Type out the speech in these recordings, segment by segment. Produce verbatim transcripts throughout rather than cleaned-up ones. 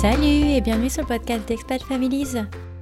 Salut et bienvenue sur le podcast d'Expat Families.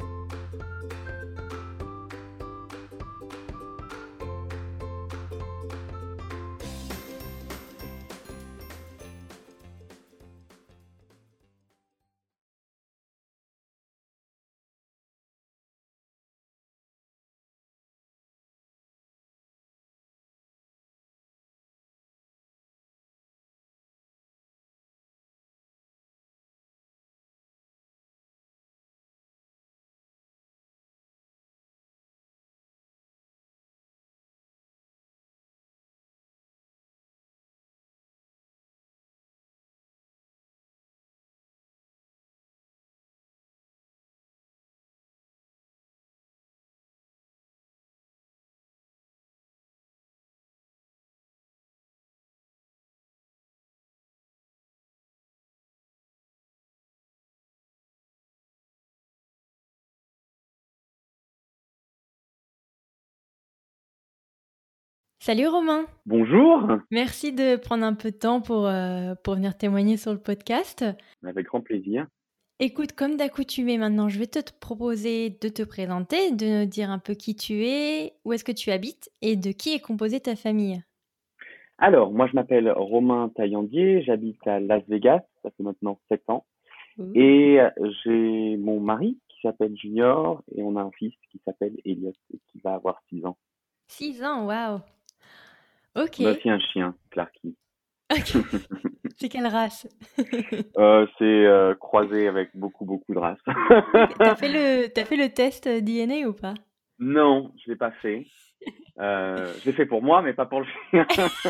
Salut Romain. Bonjour. Merci de prendre un peu de temps pour, euh, pour venir témoigner sur le podcast. Avec grand plaisir. Écoute, comme d'accoutumé maintenant, je vais te proposer de te présenter, de nous dire un peu qui tu es, où est-ce que tu habites et de qui est composée ta famille. Alors, moi je m'appelle Romain Taillandier, j'habite à Las Vegas, ça fait maintenant sept ans. Ouh. Et j'ai mon mari qui s'appelle Junior et on a un fils qui s'appelle Elliot et qui va avoir six ans. Six ans, waouh. Ok. On a aussi un chien, Clarky. Ok. C'est quelle race? euh, C'est euh, croisé avec beaucoup beaucoup de races. T'as fait le, t'as fait le test D N A ou pas? Non, je l'ai pas fait. Euh, je l'ai fait pour moi, mais pas pour le chien.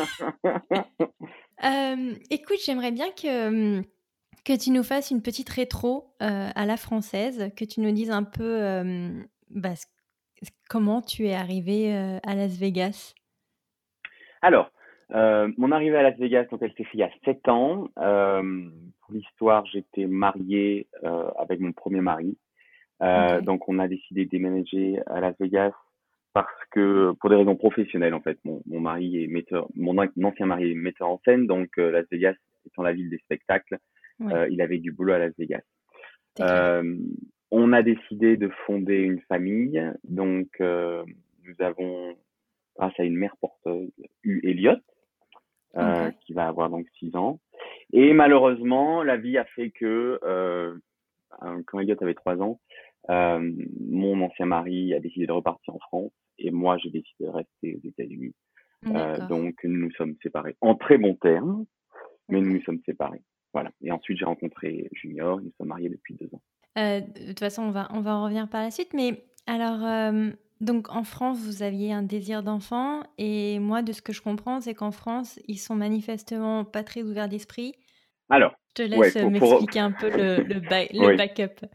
Euh, écoute, j'aimerais bien que, que tu nous fasses une petite rétro euh, à la française, que tu nous dises un peu euh, bah, c- comment tu es arrivé euh, à Las Vegas. Alors, euh, mon arrivée à Las Vegas, donc elle s'est faite il y a sept ans. Euh, pour l'histoire, j'étais marié euh, avec mon premier mari. Euh, Ok. donc, on a décidé de déménager à Las Vegas parce que, pour des raisons professionnelles, en fait, mon, mon mari est metteur, mon an- ancien mari est metteur en scène, donc euh, Las Vegas étant la ville des spectacles, Ouais, euh, il avait du boulot à Las Vegas. c'est clair. Euh, on a décidé de fonder une famille, donc euh, nous avons, grâce à une mère porteuse, eu Elliot, euh, Ok. qui va avoir donc six ans. Et malheureusement, la vie a fait que euh, quand Elliot avait trois ans, euh, mon ancien mari a décidé de repartir en France et moi j'ai décidé de rester aux États-Unis. Euh, D'accord. donc nous nous sommes séparés en très bons termes, mais nous Ok. nous sommes séparés. Voilà. Et ensuite j'ai rencontré Junior, nous sommes mariés depuis deux ans. Euh, de toute façon, on va, on va en revenir par la suite. Mais alors, euh, donc en France, vous aviez un désir d'enfant. Et moi, de ce que je comprends, c'est qu'en France, ils sont manifestement pas très ouverts d'esprit. Alors, Je te ouais, laisse pour, pour... m'expliquer un peu le, le, ba- le oui. backup.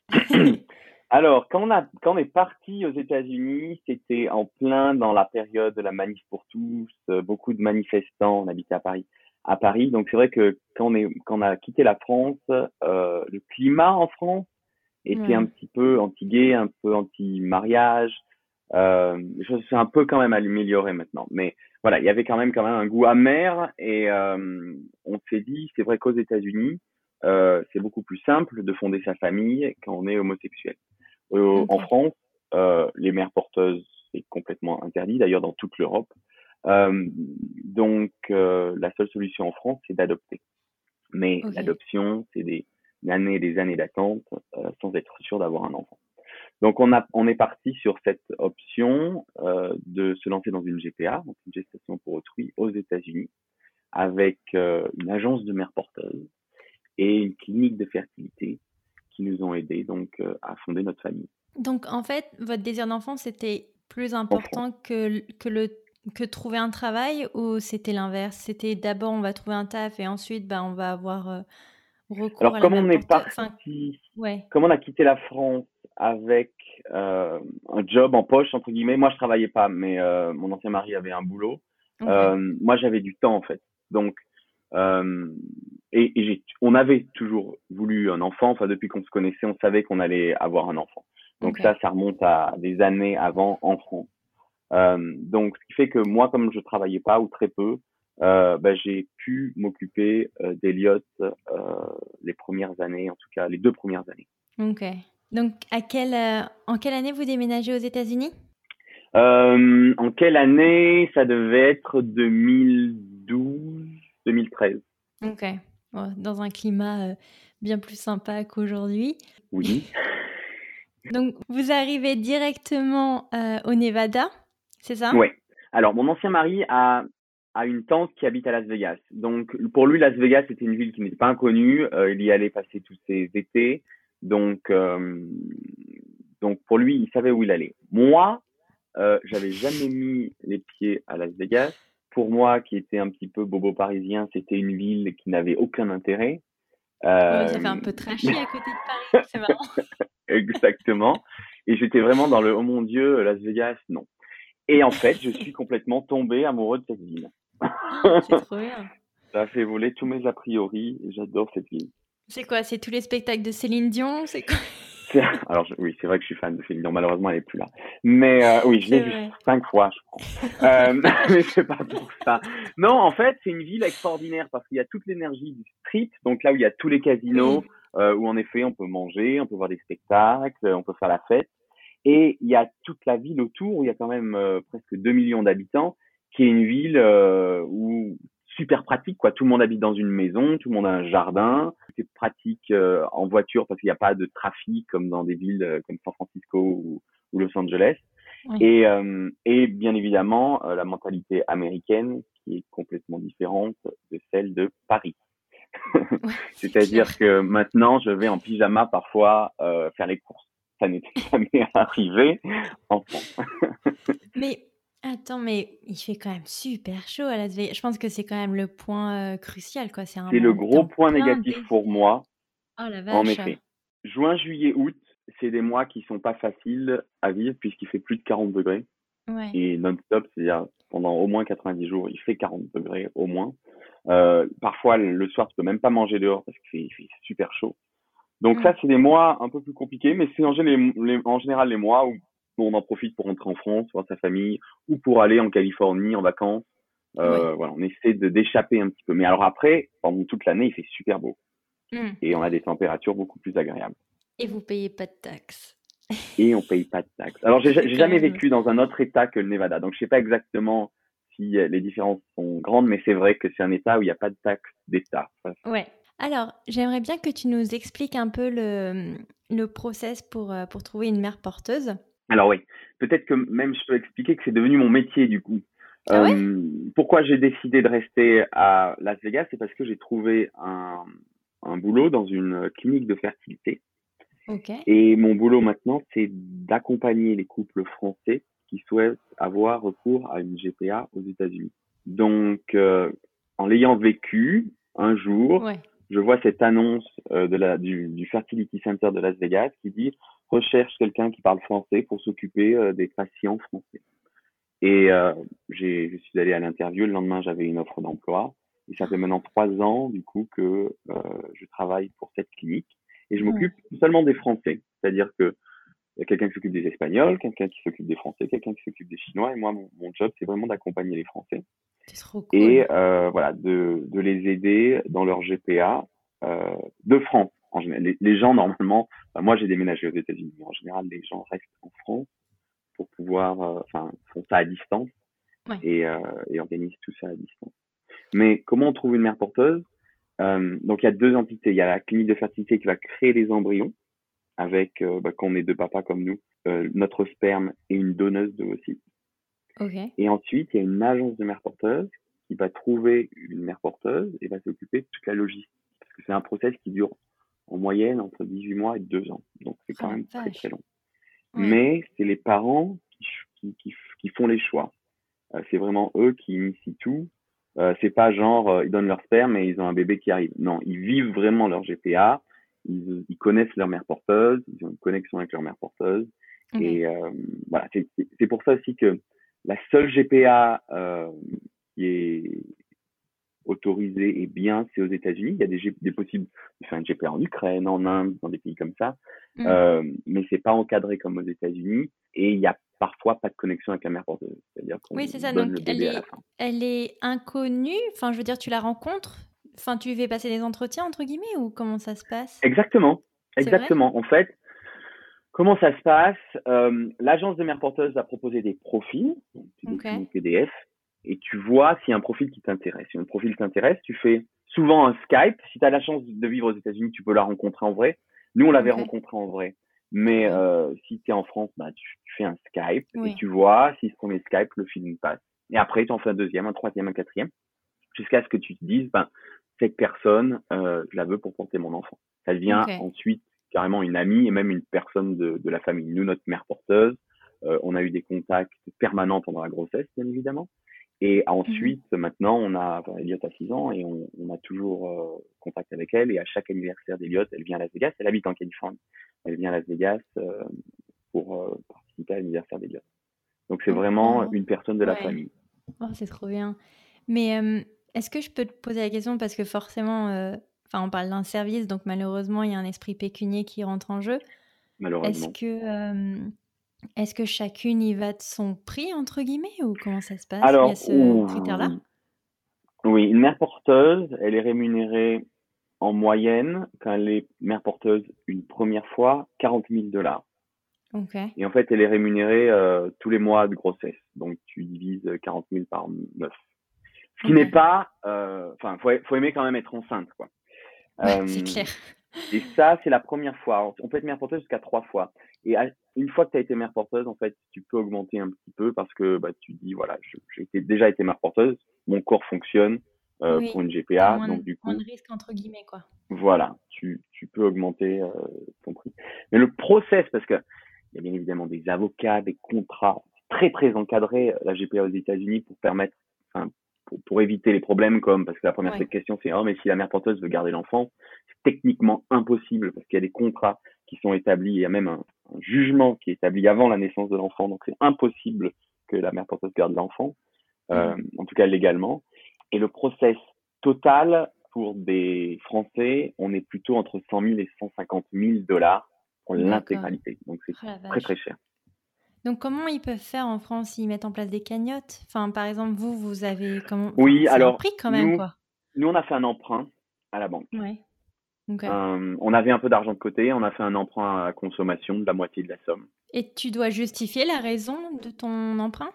Alors, quand on, a, quand on est parti aux États-Unis, c'était en plein dans la période de la manif pour tous, euh, beaucoup de manifestants, on habitait à Paris, à Paris. Donc c'est vrai que quand on, est, quand on a quitté la France, euh, le climat en France était un Ouais. petit peu anti-gay, un peu anti-mariage. Euh, les choses sont un peu quand même améliorées maintenant. Mais voilà, il y avait quand même quand même un goût amer et euh, on s'est dit, c'est vrai qu'aux États-Unis, euh, c'est beaucoup plus simple de fonder sa famille quand on est homosexuel. Euh, en Ok. France, euh, les mères porteuses, c'est complètement interdit, d'ailleurs dans toute l'Europe. Euh, donc, euh, la seule solution en France, c'est d'adopter. Mais Ok. l'adoption, c'est des années et des années d'attente euh, sans être sûr d'avoir un enfant. Donc, on, a, on est parti sur cette option euh, de se lancer dans une G P A, donc une gestation pour autrui, aux États-Unis, avec euh, une agence de mères porteuses et une clinique de fertilité qui nous ont aidés donc euh, à fonder notre famille Donc, en fait, votre désir d'enfant, c'était plus en France. important que, que, le, que trouver un travail ou c'était l'inverse? C'était d'abord, on va trouver un taf et ensuite, bah, on va avoir euh, recours Alors, à la comme mère on est porteuse. Enfin, parti, ouais. comme on a quitté la France avec euh, un job en poche, entre guillemets, moi je travaillais pas, mais euh, mon ancien mari avait un boulot. Ok. Euh, moi j'avais du temps en fait. Donc, euh, et, et j'ai, on avait toujours voulu un enfant. Enfin, depuis qu'on se connaissait, on savait qu'on allait avoir un enfant. Donc Ok. ça, ça remonte à des années avant en France. Euh, donc, ce qui fait que moi, comme je travaillais pas ou très peu, euh, bah, j'ai pu m'occuper euh, d'Eliott euh, les premières années, en tout cas les deux premières années. Ok. Donc, à quelle, euh, en quelle année vous déménagez aux États-Unis? Euh, en quelle année? Ça devait être deux mille douze, deux mille treize. Ok. Bon, dans un climat euh, bien plus sympa qu'aujourd'hui. Oui. Donc, vous arrivez directement euh, au Nevada, c'est ça? Ouais. Alors, mon ancien mari a, a une tante qui habite à Las Vegas. Donc, pour lui, Las Vegas, c'était une ville qui n'était pas inconnue. Euh, il y allait passer tous ses étés. Donc, euh, donc, pour lui, il savait où il allait. Moi, euh, j'avais jamais mis les pieds à Las Vegas. Pour moi, qui était un petit peu bobo parisien, c'était une ville qui n'avait aucun intérêt. Ouais, ça fait un Euh... peu trashy à côté de Paris, c'est marrant. Exactement. Et j'étais vraiment dans le oh mon Dieu, Las Vegas, non. Et en fait, je suis complètement tombé amoureux de cette ville. C'est trop bien. Ça a fait voler tous mes a priori. J'adore cette ville. C'est quoi? C'est tous les spectacles de Céline Dion? C'est quoi? C'est- Alors, je- oui, c'est vrai que je suis fan de Céline Dion. Malheureusement, elle est plus là. Mais euh, oui, je l'ai C'est vue vrai. cinq fois, je crois. Euh, mais c'est pas pour ça. Non, en fait, c'est une ville extraordinaire parce qu'il y a toute l'énergie du street, donc là où il y a tous les casinos, Oui. euh, où en effet on peut manger, on peut voir des spectacles, on peut faire la fête. Et il y a toute la ville autour, où il y a quand même euh, presque deux millions d'habitants, qui est une ville euh, où super pratique, quoi. Tout le monde habite dans une maison, tout le monde a un jardin. C'est pratique euh, en voiture parce qu'il n'y a pas de trafic comme dans des villes euh, comme San Francisco ou, ou Los Angeles. Oui. Et, euh, et bien évidemment, euh, la mentalité américaine qui est complètement différente de celle de Paris. Ouais, c'est clair. C'est-à-dire que maintenant, je vais en pyjama parfois euh, faire les courses. Ça n'était jamais arrivé en France. Mais attends, mais il fait quand même super chaud à Las Vegas. Je pense que c'est quand même le point euh, crucial, quoi. C'est un C'est le moment, t'es gros en point plein négatif pour désert. moi, Oh la en vache. effet. Juin, juillet, août, c'est des mois qui sont pas faciles à vivre puisqu'il fait plus de quarante degrés Ouais. et non-stop, c'est-à-dire pendant au moins quatre-vingt-dix jours, il fait quarante degrés au moins. Euh, parfois, le soir, tu peux même pas manger dehors parce qu'il fait, il fait super chaud. Donc Mm. ça, c'est des mois un peu plus compliqués, mais c'est en, gé- les- en général les mois où on en profite pour rentrer en France, voir sa famille, ou pour aller en Californie en vacances. Ouais. Euh, voilà, on essaie de d'échapper un petit peu. Mais alors après, pendant toute l'année, il fait super beau Mm. et on a des températures beaucoup plus agréables. Et vous payez pas de taxes. Et on paye pas de taxes. Alors j'ai C'est j'ai quand jamais même. vécu dans un autre État que le Nevada, donc je sais pas exactement si euh, les différences sont grandes, mais c'est vrai que c'est un État où il n'y a pas de taxes d'État. Ça, Ouais. Alors, j'aimerais bien que tu nous expliques un peu le, le process pour, euh, pour trouver une mère porteuse. alors oui, peut-être que même je peux expliquer que c'est devenu mon métier du coup. Ah ouais? Euh, pourquoi j'ai décidé de rester à Las Vegas, c'est parce que j'ai trouvé un, un boulot dans une clinique de fertilité. Ok. Et mon boulot maintenant, c'est d'accompagner les couples français qui souhaitent avoir recours à une G P A aux États-Unis. Donc, euh, en l'ayant vécu, un jour, Ouais. je vois cette annonce euh, de la, du, du Fertility Center de Las Vegas qui dit recherche quelqu'un qui parle français pour s'occuper euh, des patients français. Et euh, j'ai, je suis allé à l'interview. Le lendemain, j'avais une offre d'emploi. Et ça fait maintenant trois ans, du coup, que euh, je travaille pour cette clinique. Et je Ouais. m'occupe seulement des Français. C'est-à-dire que il y a quelqu'un qui s'occupe des Espagnols, quelqu'un qui s'occupe des Français, quelqu'un qui s'occupe des Chinois. Et moi, mon, mon job, c'est vraiment d'accompagner les Français C'est trop et cool. euh, voilà, de, de les aider dans leur G P A euh, de France. En général, les, les gens normalement, enfin, moi j'ai déménagé aux États-Unis, mais en général les gens restent en France pour pouvoir, euh, enfin, font ça à distance Ouais. et, euh, et organisent tout ça à distance. Mais comment on trouve une mère porteuse? Euh, donc il y a deux entités. Il y a la clinique de fertilité qui va créer les embryons avec, euh, bah, quand on est deux papas comme nous, euh, notre sperme et une donneuse d'ovocytes. Ok. Et ensuite, il y a une agence de mère porteuse qui va trouver une mère porteuse et va s'occuper de toute la logistique. Parce que c'est un process qui dure en moyenne entre dix-huit mois et deux ans. Donc c'est Oh quand la même très très vache. long. Ouais. Mais c'est les parents qui, qui, qui, qui font les choix. Euh, c'est vraiment eux qui initient tout. Euh, c'est pas genre euh, ils donnent leur sperme et ils ont un bébé qui arrive. Non, ils vivent vraiment leur G P A. Ils, ils connaissent leur mère porteuse. Ils ont une connexion avec leur mère porteuse. Ok. Et euh, voilà, c'est c'est pour ça aussi que la seule G P A euh, qui est autorisée et bien, c'est aux États-Unis. Il y a des, des possibles de faire une G P A en Ukraine, en Inde, dans des pays comme ça, Mm. euh, mais c'est pas encadré comme aux États-Unis. Et il y a parfois pas de connexion avec la mère porteuse. C'est-à-dire qu'on Oui, c'est ça. donne Donc, le elle bébé à la est, fin. elle est inconnue. Enfin, je veux dire, tu la rencontres. Enfin, tu lui fais passer des entretiens, entre guillemets, ou comment ça se passe? Exactement, C'est vrai? exactement. En fait, comment ça se passe? Euh, L'agence de mère porteuse va proposer des profils, donc tu Ok. décris en P D F, et tu vois s'il y a un profil qui t'intéresse. Si un profil t'intéresse, tu fais souvent un Skype. Si tu as la chance de vivre aux États-Unis, tu peux la rencontrer en vrai. Nous, on l'avait Ok. rencontrée en vrai. Mais Trop bien. euh, si tu es en France, bah, tu, tu fais un Skype et Oui. tu vois si ce premier Skype, le film passe. Et après, tu en fais un deuxième, un troisième, un quatrième, jusqu'à ce que tu te dises, ben, cette personne, euh, je la veux pour porter mon enfant. Ça devient Ok. ensuite carrément une amie et même une personne de, de la famille. Nous, notre mère porteuse, euh, on a eu des contacts permanents pendant la grossesse, bien évidemment. Et Mhm. ensuite, maintenant, on a, enfin, Elliot a six ans et on, on a toujours euh, contact avec elle. Et à chaque anniversaire d'Elliot, elle vient à Las Vegas. Elle habite en Californie. Elle vient à Las Vegas euh, pour euh, participer à l'anniversaire d'Elliot. Donc, c'est Oh, vraiment oh, une personne de la ouais. famille. Oh, c'est trop bien. Mais euh, est-ce que je peux te poser la question parce que forcément, euh, enfin, on parle d'un service, donc malheureusement, il y a un esprit pécunier qui rentre en jeu. Est-ce Malheureusement. que, euh, est-ce que chacune y va de son prix, entre guillemets, ou comment ça se passe? Il y a Alors, ce critère-là? ouh, oui, une mère porteuse, elle est rémunérée en moyenne, quand elle est mère porteuse une première fois, quarante mille dollars. Ok. Et en fait, elle est rémunérée euh, tous les mois de grossesse. Donc, tu divises quarante mille par neuf. Ce qui Ok. n'est pas... euh, Enfin, faut, faut aimer quand même être enceinte, quoi. Ouais, c'est Euh, clair. et ça, c'est la première fois. Alors, on peut être mère porteuse jusqu'à trois fois. Et à- une fois que tu as été mère porteuse, en fait, tu peux augmenter un petit peu parce que bah, tu dis, voilà, je- j'ai été- déjà été mère porteuse, mon corps fonctionne euh, pour Oui. une T'as G P A. moins Donc, de, du moins coup, de risques, entre guillemets, quoi. voilà, tu, tu peux augmenter euh, ton prix. Mais le process, parce que il y a bien évidemment des avocats, des contrats très très encadrés, euh, la G P A aux États-Unis pour permettre, enfin, pour, pour éviter les problèmes comme, parce que la première Ouais. question c'est, oh mais si la mère porteuse veut garder l'enfant, c'est techniquement impossible parce qu'il y a des contrats qui sont établis, il y a même un, un jugement qui est établi avant la naissance de l'enfant, donc c'est impossible que la mère porteuse garde l'enfant, euh, Mhm. en tout cas légalement. Et le process total pour des Français, on est plutôt entre cent mille et cent cinquante mille dollars pour D'accord. l'intégralité. Donc c'est Oh la très très vache. cher. Donc, comment ils peuvent faire en France? Ils mettent en place des cagnottes? Enfin, par exemple, vous, vous avez comment? Enfin, Oui, c'est un alors prix quand même, nous, quoi. nous on a fait un emprunt à la banque. Ouais. Ok. Euh, on avait un peu d'argent de côté, on a fait un emprunt à consommation de la moitié de la somme. Et tu dois justifier la raison de ton emprunt?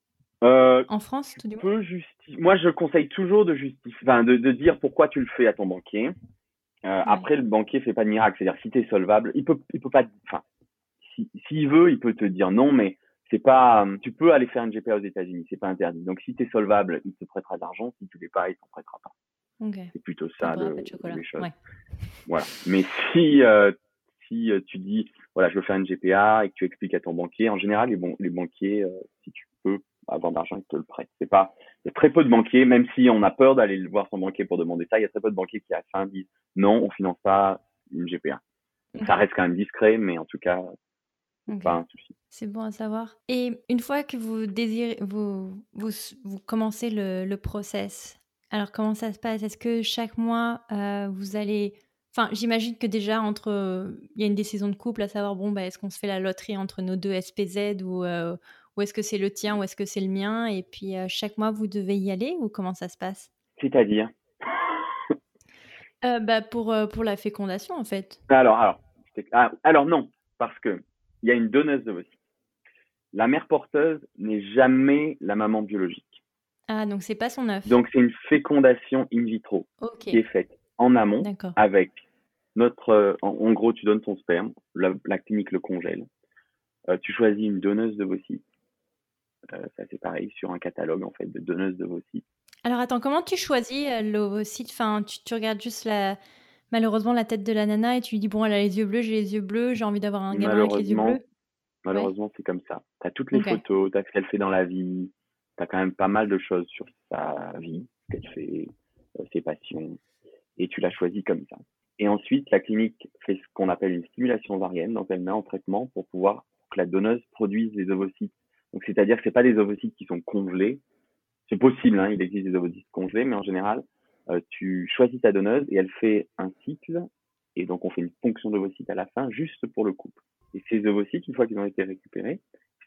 Euh, En France, tu tout du moins? peux justifier. Moi, je conseille toujours de justifier, enfin, de, de dire pourquoi tu le fais à ton banquier. Euh, Ouais. après, le banquier fait pas de miracle. C'est-à-dire, si tu es solvable, il peut, il peut pas, enfin, si, s'il veut, il peut te dire non, mais c'est pas, tu peux aller faire une G P A aux États-Unis, c'est pas interdit. Donc, si tu es solvable, il te prêtera de l'argent. Si tu l'es pas, il t'en prêtera pas. Ok. C'est plutôt Pain ça beurre, le, pas de chocolat. les choses. Ouais. Voilà. Mais si, euh, si euh, tu dis, voilà, je veux faire une G P A et que tu expliques à ton banquier, en général, les, bon, les banquiers, euh, si tu peux avoir de l'argent, ils te le prêtent. C'est pas, il y a très peu de banquiers, même si on a peur d'aller voir son banquier pour demander ça, il y a très peu de banquiers qui à la fin disent, non, on finance pas une G P A. Ok. Ça reste quand même discret, mais en tout cas, c'est Ok. pas un souci. C'est bon à savoir. Et une fois que vous désirez, vous, vous, vous commencez le, le process, alors comment ça se passe? Est-ce que chaque mois, euh, vous allez... Enfin, j'imagine que déjà, entre, euh, il y a une décision de couple à savoir, bon, bah, est-ce qu'on se fait la loterie entre nos deux S P Z ou, euh, ou est-ce que c'est le tien ou est-ce que c'est le mien? Et puis, euh, chaque mois, vous devez y aller ou comment ça se passe? C'est-à-dire, Euh, bah, pour, euh, pour la fécondation, en fait. alors, alors, ah, alors non, parce que il y a une donneuse de d'ovocytes. La mère porteuse n'est jamais la maman biologique. Ah, donc c'est pas son œuf. Donc, c'est une fécondation in vitro Ok, qui est faite en amont d'accord. avec notre, euh, en, en gros, tu donnes ton sperme, la, la clinique le congèle, euh, tu choisis une donneuse de d'ovocytes, euh, ça c'est pareil, sur un catalogue en fait de donneuses de d'ovocytes. Alors attends, comment tu choisis euh, l'ovocyte? Enfin, tu, tu regardes juste la, malheureusement la tête de la nana et tu lui dis bon, elle a les yeux bleus, j'ai les yeux bleus, j'ai envie d'avoir un gamin avec les yeux Malheureusement, bleus. Ouais. malheureusement c'est comme ça. Tu as toutes les Ok. photos, tu as ce qu'elle fait dans la vie, tu as quand même pas mal de choses sur sa vie, ce qu'elle fait, euh, ses passions, et tu la choisis comme ça. Et ensuite, la clinique fait ce qu'on appelle une stimulation ovarienne, donc elle met en traitement pour pouvoir que la donneuse produise des ovocytes. Donc c'est-à-dire que c'est pas des ovocytes qui sont congelés. C'est possible, hein, il existe des ovocytes congelés, mais en général, euh, tu choisis ta donneuse et elle fait un cycle, et donc on fait une ponction d'ovocytes à la fin, juste pour le couple. Et ces ovocytes, une fois qu'ils ont été récupérés, ils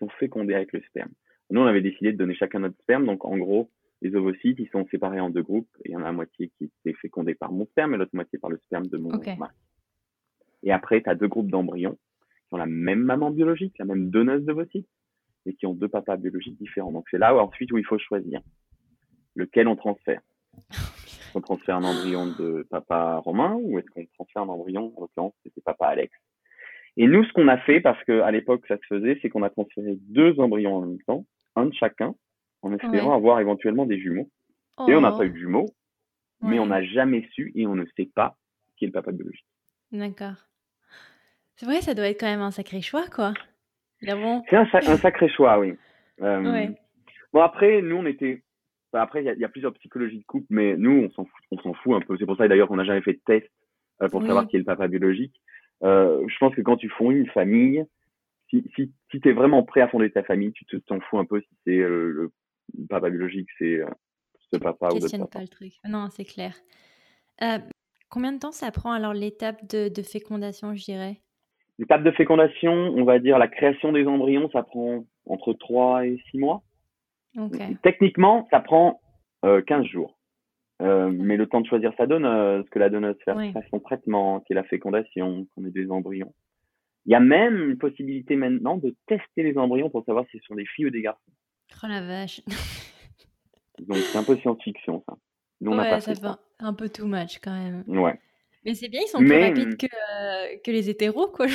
sont fécondés avec le sperme. Nous, on avait décidé de donner chacun notre sperme. Donc, en gros, les ovocytes, ils sont séparés en deux groupes. Il y en a la moitié qui est fécondée par mon sperme et l'autre moitié par le sperme de mon Ok. mari. Et après, tu as deux groupes d'embryons qui ont la même maman biologique, la même donneuse d'ovocytes, et qui ont deux papas biologiques différents. Donc, c'est là où ensuite où il faut choisir lequel on transfère. Est-ce qu'on transfère un embryon de papa Romain ou est-ce qu'on transfère un embryon, en l'occurrence, c'était papa Alex. Et nous, ce qu'on a fait, parce qu'à l'époque, ça se faisait, c'est qu'on a transféré deux embryons en même temps, un de chacun, en espérant Ouais. avoir éventuellement des jumeaux. Oh. Et on n'a pas eu de jumeaux, mais Ouais. on n'a jamais su et on ne sait pas qui est le papa biologique. D'accord. C'est vrai, ça doit être quand même un sacré choix, quoi. Là, bon. C'est un, sa- un sacré choix, oui. Euh, Ouais. Bon, après, nous, on était... Enfin, après, il y, a- y a plusieurs psychologies de couple, mais nous, on s'en fout, on s'en fout un peu. C'est pour ça, d'ailleurs, qu'on n'a jamais fait de test euh, pour Oui. savoir qui est le papa biologique. Euh, je pense que quand tu fonds une famille, si, si, si tu es vraiment prêt à fonder ta famille, tu te- t'en fous un peu si c'est euh, le, le papa biologique, c'est euh, ce papa ou d'autres Questionne papas. pas le truc. Non, c'est clair. Euh, combien de temps ça prend alors l'étape de, de fécondation, je dirais? L'étape de fécondation, on va dire la création des embryons, ça prend entre trois et six mois. Ok. Techniquement, ça prend euh, quinze jours. Euh, mais le temps de choisir sa donne, euh, ce que la donneuse fasse Ouais. son traitement, qui est la fécondation, qu'on ait des embryons. Il y a même une possibilité maintenant de tester les embryons pour savoir si ce sont des filles ou des garçons. Oh la vache. Donc c'est un peu science-fiction ça. Nous on n'a pas Ouais, ça fait fait ça. un, un peu too much quand même. Ouais. Mais c'est bien, ils sont plus Mais rapides que, euh, que les hétéros, quoi.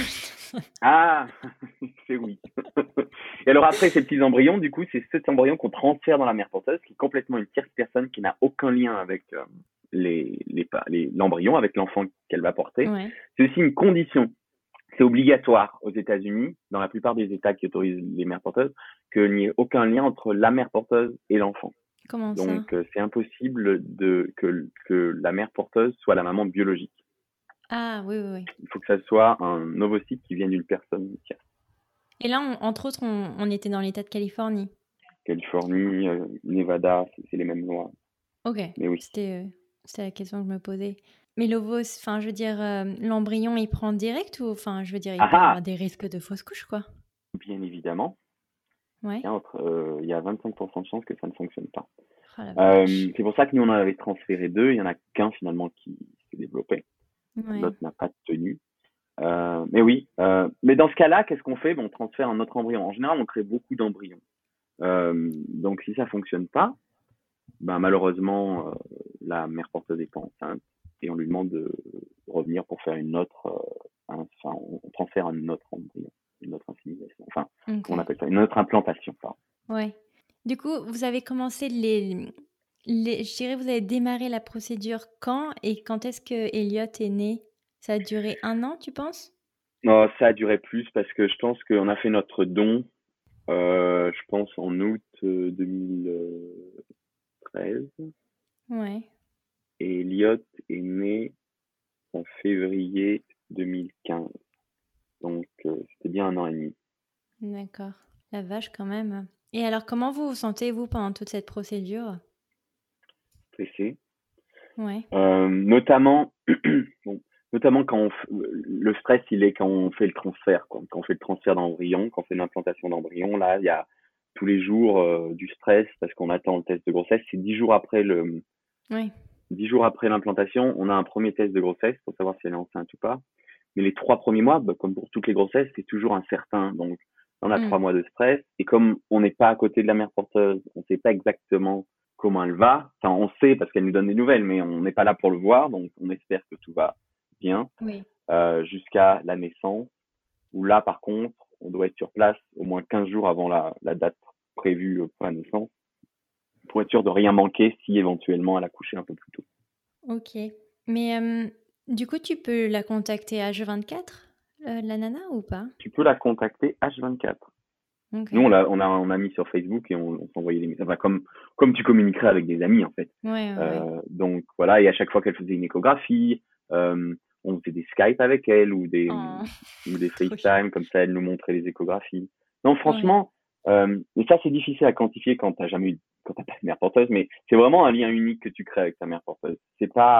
ah, c'est oui. Et alors après ces petits embryons, du coup, c'est cet embryon qu'on transfère dans la mère porteuse, qui est complètement une tierce personne qui n'a aucun lien avec euh, les, les, pa- les- l'embryon, avec l'enfant qu'elle va porter. Ouais. C'est aussi une condition. C'est obligatoire aux États-Unis, dans la plupart des États qui autorisent les mères porteuses, qu'il n'y ait aucun lien entre la mère porteuse et l'enfant. Comment ça? Donc, euh, c'est impossible de, que, que la mère porteuse soit la maman biologique. Ah oui, oui, oui. Il faut que ça soit un ovocyte qui vienne d'une personne tierce. Et là, on- entre autres, on, on était dans l'État de Californie. Californie, euh, Nevada, c'est, c'est les mêmes lois. Ok. Mais oui. C'était, euh, c'était la question que je me posais. Mais l'ovos, enfin, je veux dire, euh, l'embryon, il prend direct ou, enfin, je veux dire, il Ah peut y ah, avoir des risques de fausse couche, quoi. bien évidemment. Ouais. Il y a, entre, euh, il y a vingt-cinq pour cent de chances que ça ne fonctionne pas. Oh la Euh, vache. c'est pour ça que nous, on en avait transféré deux. Il y en a qu'un finalement qui s'est développé. Ouais. L'autre n'a pas tenu. Euh, mais oui. Euh, mais dans ce cas-là, qu'est-ce qu'on fait? Bon, on transfère un autre embryon. En général, on crée beaucoup d'embryons. Euh, donc, si ça fonctionne pas, ben, malheureusement, euh, la mère porteuse est pas enceinte et on lui demande de revenir pour faire une autre, euh, un, enfin, on transfère un autre embryon, une autre insémination. Enfin, Ok. comment on appelle ça? Une autre implantation, pardon. Ouais. Du coup, vous avez commencé les, les, je dirais, vous avez démarré la procédure quand et quand est-ce que Elliot est né? Ça a duré un an, tu penses? Non, ça a duré plus parce que je pense qu'on a fait notre don, euh, je pense en août euh, deux mille treize Ouais. et Elliot est né en février deux mille quinze. Donc, euh, c'était bien un an et demi. D'accord. La vache, quand même. Et alors, comment vous vous sentez, vous, pendant toute cette procédure? Stressé. Ouais. Euh, notamment, bon, notamment quand on f- le stress, il est quand on fait le transfert, quoi. Quand on fait le transfert d'embryon, quand on fait une implantation d'embryon, là, il y a tous les jours euh, du stress parce qu'on attend le test de grossesse. C'est dix jours après le, Ouais. dix jours après l'implantation, on a un premier test de grossesse pour savoir si elle est enceinte ou pas. Mais les trois premiers mois, bah, comme pour toutes les grossesses, c'est toujours incertain. Donc, on a Hmm. trois mois de stress. Et comme on n'est pas à côté de la mère porteuse, on ne sait pas exactement comment elle va. Enfin, on sait parce qu'elle nous donne des nouvelles, mais on n'est pas là pour le voir. Donc, on espère que tout va bien Oui. euh, jusqu'à la naissance. Où là, par contre, on doit être sur place au moins quinze jours avant la, la date prévue pour la naissance pour être sûr de rien manquer si éventuellement elle a couché un peu plus tôt. Ok. Mais euh, du coup, tu peux la contacter H vingt-quatre, euh, la nana, ou pas? Tu peux la contacter H vingt-quatre. Ok. Nous, on l'a, on a, on a mis sur Facebook et on, on s'envoyait des messages, enfin, comme, comme tu communiquerais avec des amis, en fait. Ouais, ouais, ouais. Euh, donc, voilà. Et à chaque fois qu'elle faisait une échographie, euh, on faisait des Skype avec elle ou des, Oh, ou des trop chou. FaceTime, comme ça, elle nous montrait les échographies. Non, Ouais. franchement, euh, et ça, c'est difficile à quantifier quand t'as jamais eu, quand t'as pas de mère porteuse, mais c'est vraiment un lien unique que tu crées avec ta mère porteuse. C'est pas, Ouais.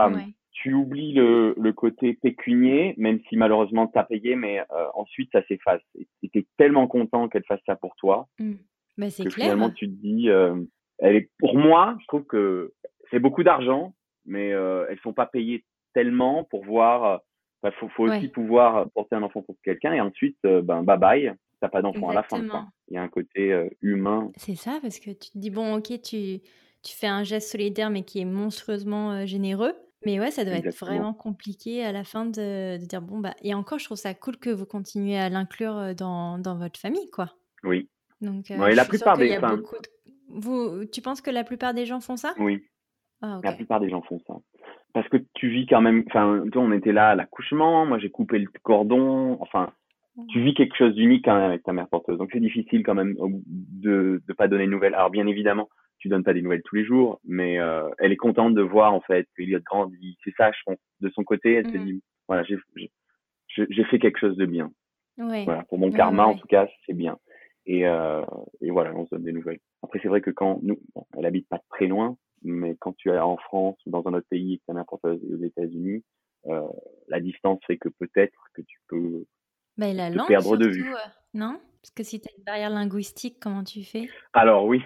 tu oublies le, le côté pécunier, même si malheureusement tu as payé, mais euh, ensuite ça s'efface. Et tu es tellement content qu'elle fasse ça pour toi Mmh. Bah, c'est que finalement clair. tu te dis, euh, elle est, pour moi, je trouve que c'est beaucoup d'argent, mais euh, elles sont pas payées tellement pour voir. euh, bah, faut, faut aussi Ouais, pouvoir porter un enfant pour quelqu'un et ensuite, euh, ben bye bye, t'as pas d'enfant à la fin, quoi. exactement. Il y a un côté euh, humain. C'est ça, parce que tu te dis: «Bon, OK, tu tu fais un geste solidaire, mais qui est monstrueusement, heu, généreux». Mais ouais, ça doit être Exactement. vraiment compliqué à la fin de de dire: «Bon, bah» et encore, je trouve ça cool que vous continuez à l'inclure, heu, dans dans votre famille, quoi. Oui. Donc heu, Ouais, je la suis sûre plupart qu'il des, y a enfin, beaucoup de vous tu penses que la plupart des gens font ça? oui, Ah OK. la plupart des gens font ça. Parce que tu vis quand même, enfin, tu vois, on était là à l'accouchement, moi j'ai coupé le cordon, enfin, tu vis quelque chose d'unique quand même avec ta mère porteuse. Donc c'est difficile quand même au- de de pas donner de nouvelles. Alors bien évidemment, tu donnes pas des nouvelles tous les jours, mais euh, elle est contente de voir en fait qu'Eliott grandit. C'est ça, je pense. De son côté, elle se Mmh. dit, voilà, j'ai j'ai j'ai fait quelque chose de bien. Ouais. Voilà, pour mon Ouais, ouais, karma en ouais. tout cas, c'est bien. Et euh, et voilà, on se donne des nouvelles. Après c'est vrai que quand nous, bon, elle habite pas très loin, mais quand tu es en France ou dans un autre pays et que ta mère porteuse est aux États-Unis, euh, la distance fait que peut-être que tu peux Bah et la te langue perdre de surtout, vue. heu, non? Parce que si tu as une barrière linguistique, comment tu fais? Alors oui,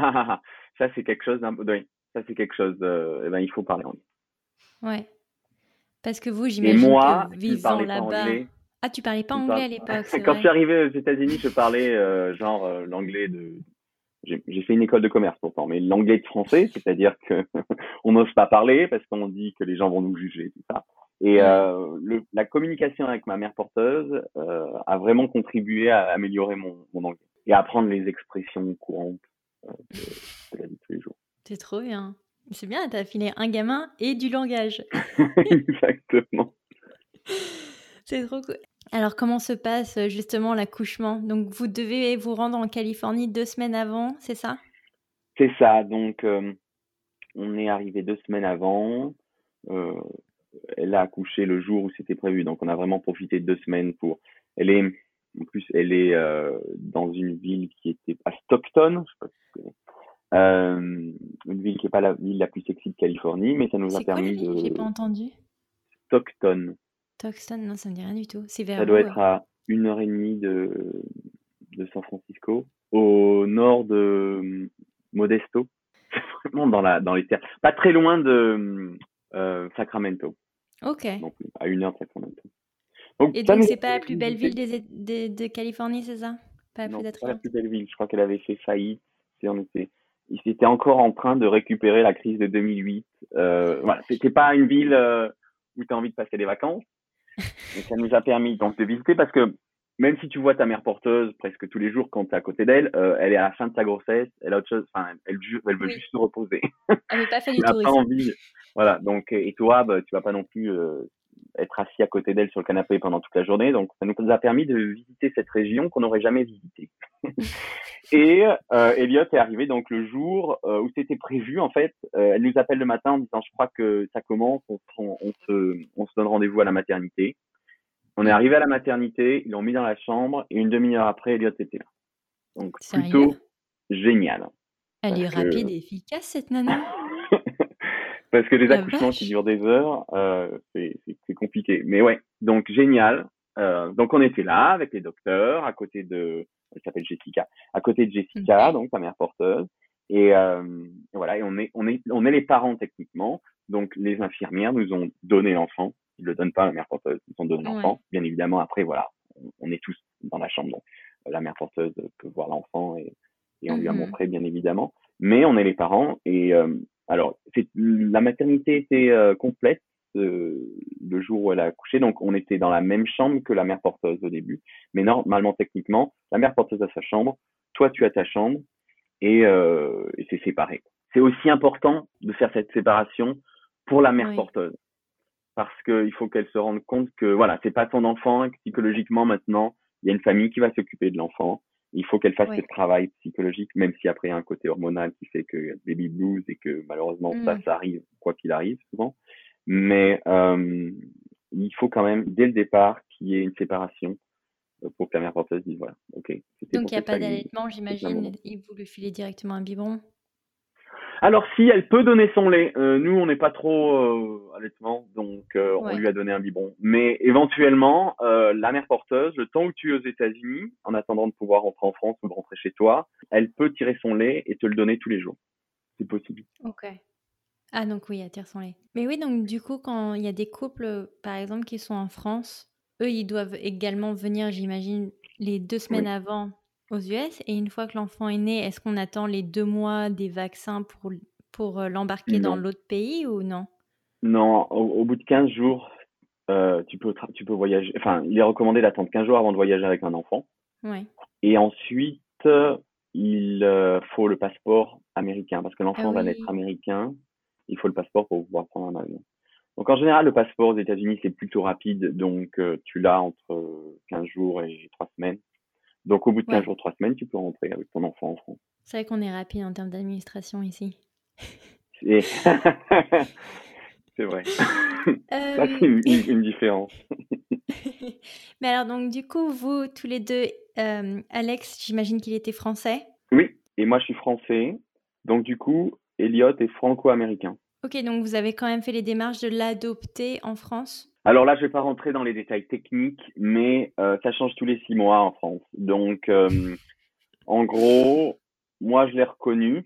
ça c'est quelque chose d'un peu, oui, ça c'est quelque chose, euh, eh ben, il faut parler anglais. Ouais. Parce que vous, Et j'imagine que moi, qui ne vivant parlais pas là-bas anglais, ah, tu parlais pas qui ne anglais parle... à l'époque, c'est quand je vrai? suis arrivé aux États-Unis, je parlais euh, genre euh, l'anglais de... J'ai j'ai fait une école de commerce pourtant, mais l'anglais de français, c'est-à-dire que on n'ose pas parler parce qu'on dit que les gens vont nous juger, tout ça. Et Ouais. euh, le, la communication avec ma mère porteuse euh, a vraiment contribué à améliorer mon, mon anglais et à apprendre les expressions courantes euh, de, de la vie de tous les jours. C'est trop bien. C'est bien, tu as affiné un gamin et du langage. Exactement. C'est trop cool. Alors comment se passe, heu, justement l'accouchement? Donc vous devez vous rendre en Californie deux semaines avant, c'est ça? C'est ça. Donc, euh, on est arrivé deux semaines avant. Euh, elle a accouché le jour où c'était prévu. Donc, on a vraiment profité de deux semaines pour. Elle est, en plus, elle est euh, dans une ville qui était à Stockton. Je sais pas si tu connais. Euh, une ville qui est pas la ville la plus sexy de Californie, mais ça nous a C'est quoi la permis ville? J'ai de pas entendu. Stockton. Tucson? Non, ça me dit rien du tout. C'est Ça vers doit où, heu? être à une heure et demie de, de San Francisco, au nord de Modesto. Vraiment dans la dans les terres, pas très loin de euh, Sacramento OK. non plus, à une heure de Sacramento. Donc Et ça donc nous c'est a pas la permis plus de belle ville visiter. des Ét des de Californie, c'est ça? Pas la plus Non, c'est pas la attrayante? plus belle ville. Je crois qu'elle avait fait faillite. Et on était, ils étaient encore en train de récupérer la crise de deux mille huit. Euh, voilà, c'était pas une ville euh, où tu as envie de passer des vacances. Et ça nous a permis donc de visiter parce que même si tu vois ta mère porteuse presque tous les jours quand tu es à côté d'elle, euh, elle est à la fin de sa grossesse, elle a autre chose, enfin, elle, elle veut Oui. juste se reposer. Elle veut pas faire Elle du n'a pas tourisme. envie. Voilà. Donc, et toi, bah, tu vas pas non plus euh, être assis à côté d'elle sur le canapé pendant toute la journée. Donc, ça nous a permis de visiter cette région qu'on n'aurait jamais visitée. Et euh, Elliot est arrivé donc le jour euh, où c'était prévu. En fait, euh, elle nous appelle le matin en disant, je crois que ça commence, on, on, on se, on se donne rendez-vous à la maternité. On est Mmh. arrivé à la maternité, ils l'ont mis dans la chambre et une demi-heure après, Elliot était là. Donc Sérieux? plutôt génial Elle est parce que rapide et efficace cette nana. parce que les La accouchements qui vache! durent des heures, euh, c'est c'est- c'est compliqué. Mais ouais, donc génial. Euh, donc on était là avec les docteurs, à côté de, elle s'appelle Jessica, à côté de Jessica, OK. donc sa mère porteuse. Et euh, voilà, et on est, on est, on est les parents techniquement. Donc les infirmières nous ont donné l'enfant. Ils le donnent pas à la mère porteuse, ils ont donné Ouais. l'enfant. Bien évidemment, après voilà, on, on est tous dans la chambre, donc la mère porteuse peut voir l'enfant et, et on lui a Mmh. montré bien évidemment. Mais on est les parents et euh, alors, c'est, la maternité était euh, complète euh, le jour où elle a accouché, donc on était dans la même chambre que la mère porteuse au début. Mais normalement, techniquement, la mère porteuse a sa chambre, toi tu as ta chambre et, euh, et c'est séparé. C'est aussi important de faire cette séparation pour la mère Oui. porteuse parce qu'il faut qu'elle se rende compte que voilà, c'est pas son enfant et que psychologiquement maintenant, il y a une famille qui va s'occuper de l'enfant. Il faut qu'elle fasse ce Ouais. travail psychologique, même si après il y a un côté hormonal qui fait que y a le baby blues et que malheureusement ça, Mmh. ça arrive quoi qu'il arrive souvent. Mais euh, il faut quand même dès le départ qu'il y ait une séparation euh, pour que la mère porteuse dise voilà, ok, c'était Donc pour il y a cette pas famille, d'allaitement, c'est un moment. j'imagine? Et vous lui filez directement un biberon? Alors si elle peut donner son lait, euh, nous on n'est pas trop euh, allaitement, donc euh, on Ouais. lui a donné un biberon. Mais éventuellement, euh, la mère porteuse, le temps où tu es aux États-Unis, en attendant de pouvoir rentrer en France ou de rentrer chez toi, elle peut tirer son lait et te le donner tous les jours. C'est possible. Ok. Ah, donc oui, attire son lait. Mais oui, donc du coup, quand il y a des couples, par exemple, qui sont en France, eux, ils doivent également venir, j'imagine, les deux semaines Oui. avant aux U S. Et une fois que l'enfant est né, est-ce qu'on attend les deux mois des vaccins pour, pour euh, l'embarquer dans Non. l'autre pays ou non? Non, au, au bout de quinze jours, euh, tu peux tra- tu peux voyager. Enfin, il est recommandé d'attendre quinze jours avant de voyager avec un enfant. Ouais. Et ensuite, euh, il euh, faut le passeport américain parce que Ah l'enfant va naître oui. américain. Il faut le passeport pour pouvoir prendre un avion. Donc en général, le passeport aux États-Unis, c'est plutôt rapide. Donc euh, tu l'as entre quinze jours et trois semaines. Donc au bout de quinze Ouais. jours, trois semaines, tu peux rentrer avec ton enfant en France. C'est vrai qu'on est rapide en termes d'administration ici. Et c'est vrai. Ça, c'est Euh, une, une- une différence. Mais alors, donc, du coup, vous, tous les deux, euh, Alex, j'imagine qu'il était français. Oui, et moi je suis français. Donc du coup, Elliot est franco-américain. Ok, donc vous avez quand même fait les démarches de l'adopter en France. Alors là, je vais pas rentrer dans les détails techniques, mais euh, ça change tous les six mois en France. Donc, euh, en gros, moi, je l'ai reconnu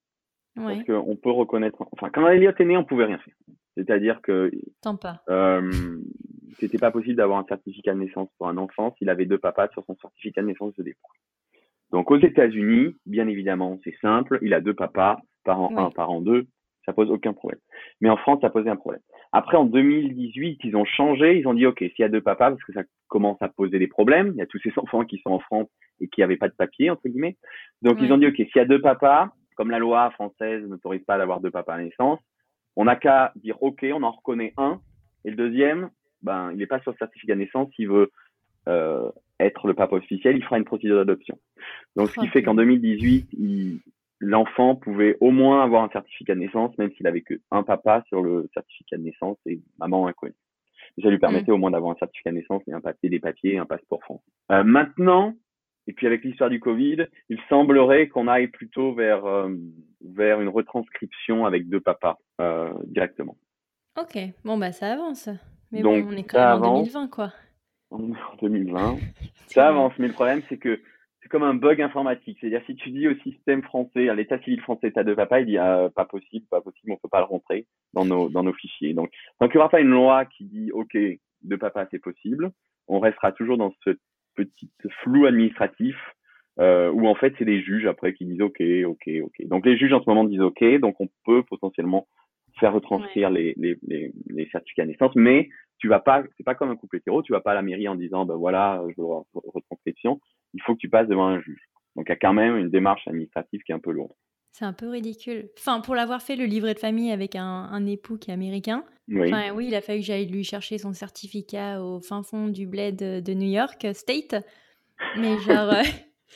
parce Ouais, qu'on peut reconnaître. Enfin, quand Elliot est né, on pouvait rien faire. C'est-à-dire que tant pas. euh, c'était pas possible d'avoir un certificat de naissance pour un enfant s'il avait deux papas sur son certificat de naissance de départ. Donc, aux États-Unis, bien évidemment, c'est simple. Il a deux papas, parent un, Ouais, parent deux. Ça pose aucun problème. Mais en France, ça posait un problème. Après, en deux mille dix-huit, ils ont changé. Ils ont dit, OK, s'il y a deux papas, parce que ça commence à poser des problèmes, il y a tous ces enfants qui sont en France et qui n'avaient pas de papier, entre guillemets. Donc, ils ont ouais, dit, OK, s'il y a deux papas, comme la loi française n'autorise pas d'avoir deux papas à la naissance, on n'a qu'à dire, OK, on en reconnaît un. Et le deuxième, ben, il n'est pas sur le certificat de naissance. S'il veut euh, être le papa officiel, il fera une procédure d'adoption. Donc, ce qui oh, fait qu'en purée. deux mille dix-huit, il, l'enfant pouvait au moins avoir un certificat de naissance, même s'il avait que un papa sur le certificat de naissance et maman inconnue. Et ça lui Hmm. permettait au moins d'avoir un certificat de naissance et un papier, des papiers et un passeport français. Euh, maintenant, et puis avec l'histoire du Covid, il semblerait qu'on aille plutôt vers, euh, vers une retranscription avec deux papas euh, directement. Ok, bon, bah ça avance. Mais bon, Donc, on est quand même ça en avance. deux mille vingt, quoi. On est en deux mille vingt. C'est Ça vrai. avance, mais le problème, c'est que c'est comme un bug informatique. C'est-à-dire, si tu dis au système français, à l'état civil français, t'as deux papas, il dit, ah, pas possible, pas possible, on peut pas le rentrer dans nos, dans nos fichiers. Donc, tant qu'il n'y aura pas une loi qui dit, OK, deux papas, c'est possible, on restera toujours dans ce petit flou administratif, euh, où en fait, c'est les juges après qui disent, OK, OK, OK. Donc, les juges en ce moment disent, OK, donc on peut potentiellement faire Ouais. retranscrire les, les, les, les certificats de naissance, mais tu vas pas, c'est pas comme un couple hétéro, tu vas pas à la mairie en disant, ben voilà, je veux retranscription. Il faut que tu passes devant un juge. Donc, il y a quand même une démarche administrative qui est un peu lourde. C'est un peu ridicule. Enfin, pour l'avoir fait le livret de famille avec un, un époux qui est américain, Oui. enfin oui, il a fallu que j'aille lui chercher son certificat au fin fond du bled de, de New York State. Mais genre, euh,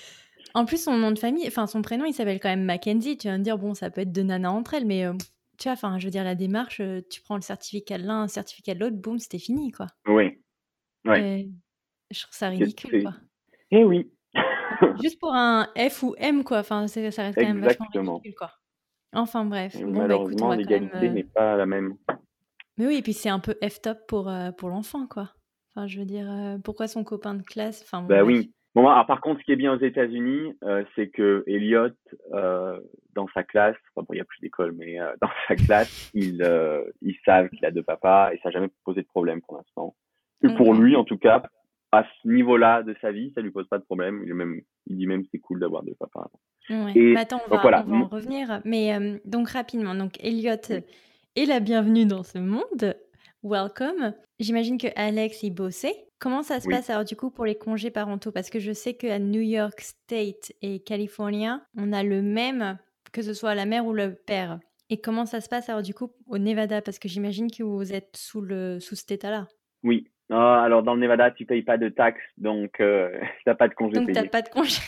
en plus son nom de famille, enfin son prénom, il s'appelle quand même Mackenzie. Tu vas me dire, bon, ça peut être deux nanas entre elles, mais euh, tu vois, enfin, je veux dire, la démarche, euh, tu prends le certificat de l'un, un certificat de l'autre, boum, c'était fini, quoi. Oui. Oui. Euh, je trouve ça C'est, ridicule, c'est... quoi. Eh oui. Juste pour un F ou M, quoi. Enfin, c'est- ça reste quand même vachement Exactement. ridicule, quoi. Enfin bref, Et bon bah écoute, on malheureusement, va quand même. l'égalité euh, n'est pas la même. Mais oui, et puis c'est un peu F-top pour, euh, pour l'enfant, quoi. Enfin, je veux dire, euh, pourquoi son copain de classe. Enfin bon, Bah bref. oui. Bon, alors, par contre, ce qui est bien aux États-Unis, euh, c'est que Elliot, euh, dans sa classe, enfin bon, il n'y a plus d'école, mais euh, dans sa classe, ils, euh, ils savent qu'il a deux papas et ça n'a jamais posé de problème pour l'instant. Et pour Ok. lui, en tout cas, à ce niveau-là de sa vie, ça lui pose pas de problème. Il, est même, il dit même que c'est cool d'avoir deux papas. Ouais. Mais Et attends, on donc va, on voilà. va en revenir. Mais euh, donc rapidement, donc Elliot Oui. est la bienvenue dans ce monde. Welcome. J'imagine que Alex y bossait. Comment ça se Oui. passe alors du coup pour les congés parentaux? Parce que je sais qu'à New York State et California, on a le même, que ce soit la mère ou le père. Et comment ça se passe alors du coup au Nevada? Parce que j'imagine que vous êtes sous, le, sous cet état-là. Oui. Ah, alors dans le Nevada, tu payes pas de taxes, donc euh, t'as pas de congé Donc t'as payé. pas de congé.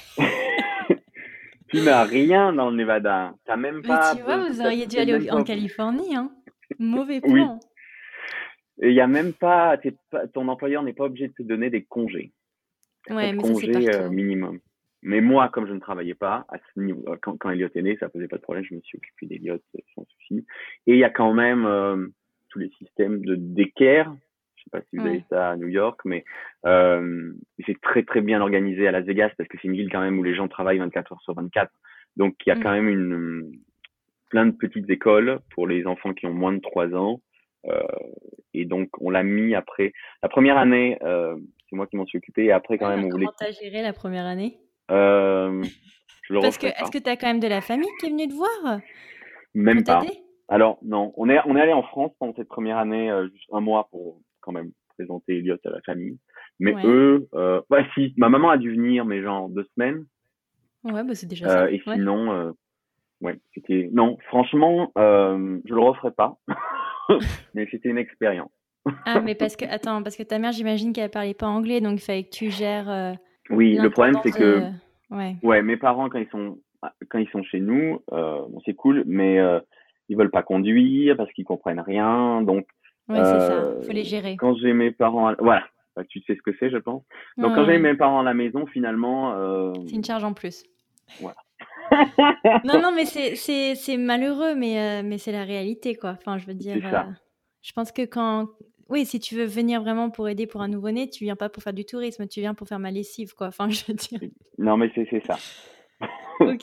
Tu n'as rien dans le Nevada. T'as même Mais pas tu besoin, vois, vous t'as- auriez dû t'es aller même au- pas en obligé. Californie, hein. Mauvais Oui. plan. Et il y a même pas, t'es pas, ton employeur n'est pas obligé de te donner des congés. T'as pas Ouais, de mais ça c'est congé partout, euh, hein. minimum. Mais moi, comme je ne travaillais pas, à ce niveau, euh, quand, quand Elliot est né, ça posait pas de problème, je me suis occupé d'Elliot euh, sans souci. Et il y a quand même euh, tous les systèmes de daycare. Je sais pas si vous avez Ouais. ça à New York, mais euh, c'est très très bien organisé à Las Vegas parce que c'est une ville quand même où les gens travaillent vingt-quatre heures sur vingt-quatre. Donc il y a quand Mhm. même une plein de petites écoles pour les enfants qui ont moins de trois ans. Euh, et donc on l'a mis après la première année, euh, c'est moi qui m'en suis occupé. Et après quand Ouais, même alors on voulait comment t'as géré la première année? euh, je le Parce que referai est-ce pas. que t'as quand même de la famille qui est venue te voir pour Même pas. t'aider? Alors, non, on est, on est allé en France pendant cette première année, euh, juste un mois pour quand même présenter Elliot à la famille. Mais Ouais. eux, euh, ouais, si, ma maman a dû venir, mais genre deux semaines. Ouais, bah c'est déjà Euh, ça. et Ouais. sinon, euh, ouais, c'était, non, franchement, euh, je le referai pas. Mais c'était une expérience. Ah, mais parce que, attends, parce que ta mère, j'imagine qu'elle parlait pas anglais, donc il fallait que tu gères euh, Oui, le problème, l'intendance c'est que, de. Ouais. ouais, mes parents, quand ils sont, quand ils sont chez nous, euh, bon, c'est cool, mais euh, ils veulent pas conduire parce qu'ils comprennent rien. Donc, Ouais, c'est ça. euh, Faut les gérer. quand j'ai mes parents, à- voilà, bah, tu sais ce que c'est, je pense. Ouais, Donc, quand j'ai ouais. mes parents à la maison, finalement, euh, C'est une charge en plus. voilà. Non, non, mais c'est c'est c'est malheureux, mais euh, mais c'est la réalité, quoi. Enfin, je veux dire, C'est euh, ça. je pense que quand, oui, si tu veux venir vraiment pour aider pour un nouveau-né, tu viens pas pour faire du tourisme, tu viens pour faire ma lessive, quoi. Enfin, je veux dire. Non, mais c'est c'est ça. Ok.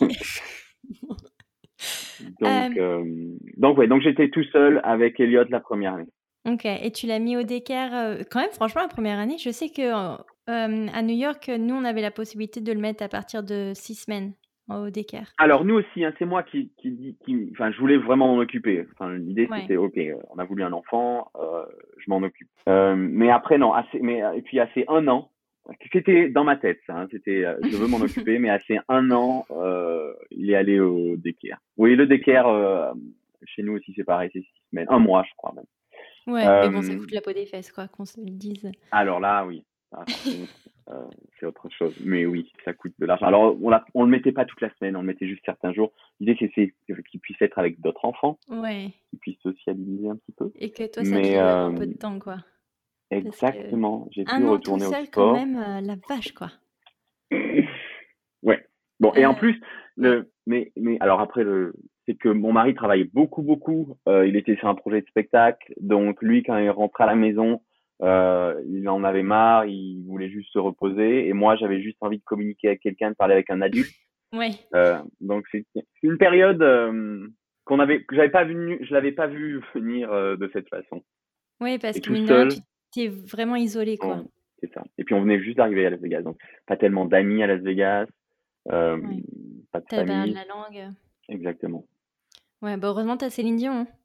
Donc, Euh, euh, donc ouais, donc j'étais tout seul avec Elliot la première année. ok. Et tu l'as mis au daycare euh, quand même. Franchement, la première année, je sais que euh, euh, à New York, nous, on avait la possibilité de le mettre à partir de six semaines au daycare. Alors nous aussi, hein, c'est moi qui, qui dit, qui, enfin, je voulais vraiment m'en occuper. Enfin, l'idée Ouais. c'était, ok, euh, on a voulu un enfant, euh, je m'en occupe. Euh, mais après non, assez, mais et puis assez un an, c'était dans ma tête, ça. Hein, c'était, euh, je veux m'en occuper, mais assez un an, euh, il est allé au daycare. Oui, le daycare euh, chez nous aussi c'est pareil, c'est six semaines, un mois je crois même. Ouais, mais bon, ça Euh, coûte la peau des fesses, quoi, qu'on se le dise. alors là, oui. Ah, par contre, euh, c'est autre chose. Mais oui, ça coûte de l'argent. Alors, on, l'a- on le mettait pas toute la semaine, on le mettait juste certains jours. L'idée, c'est c'est qu'il puisse être avec d'autres enfants, Ouais. qu'il puisse sociabiliser un petit peu. Et que toi, ça te Mais libère un peu euh, de temps, quoi. Parce que exactement, j'ai pu un an tout retourner au seul, quand sport. même, euh, la vache, quoi. Ouais. Bon, et en Euh, plus, ouais. le, mais, mais alors après, le, c'est que mon mari travaillait beaucoup, beaucoup. Euh, il était sur un projet de spectacle. Donc, lui, quand il rentrait à la maison, euh, il en avait marre, il voulait juste se reposer. Et moi, j'avais juste envie de communiquer avec quelqu'un, de parler avec un adulte. Ouais. Euh, donc, c'est c'est une période euh, qu'on avait, que j'avais pas vu, je l'avais pas vu venir euh, de cette façon. Ouais, parce Et que tout mine de rien, tu seul, t'es vraiment isolé, quoi. on- c'est ça. Et puis, on venait juste d'arriver à Las Vegas. Donc, pas tellement d'amis à Las Vegas, euh, Ouais. pas de T'as la barrière de famille. la langue. Exactement. Ouais, bah heureusement, t'as Céline Dion, hein.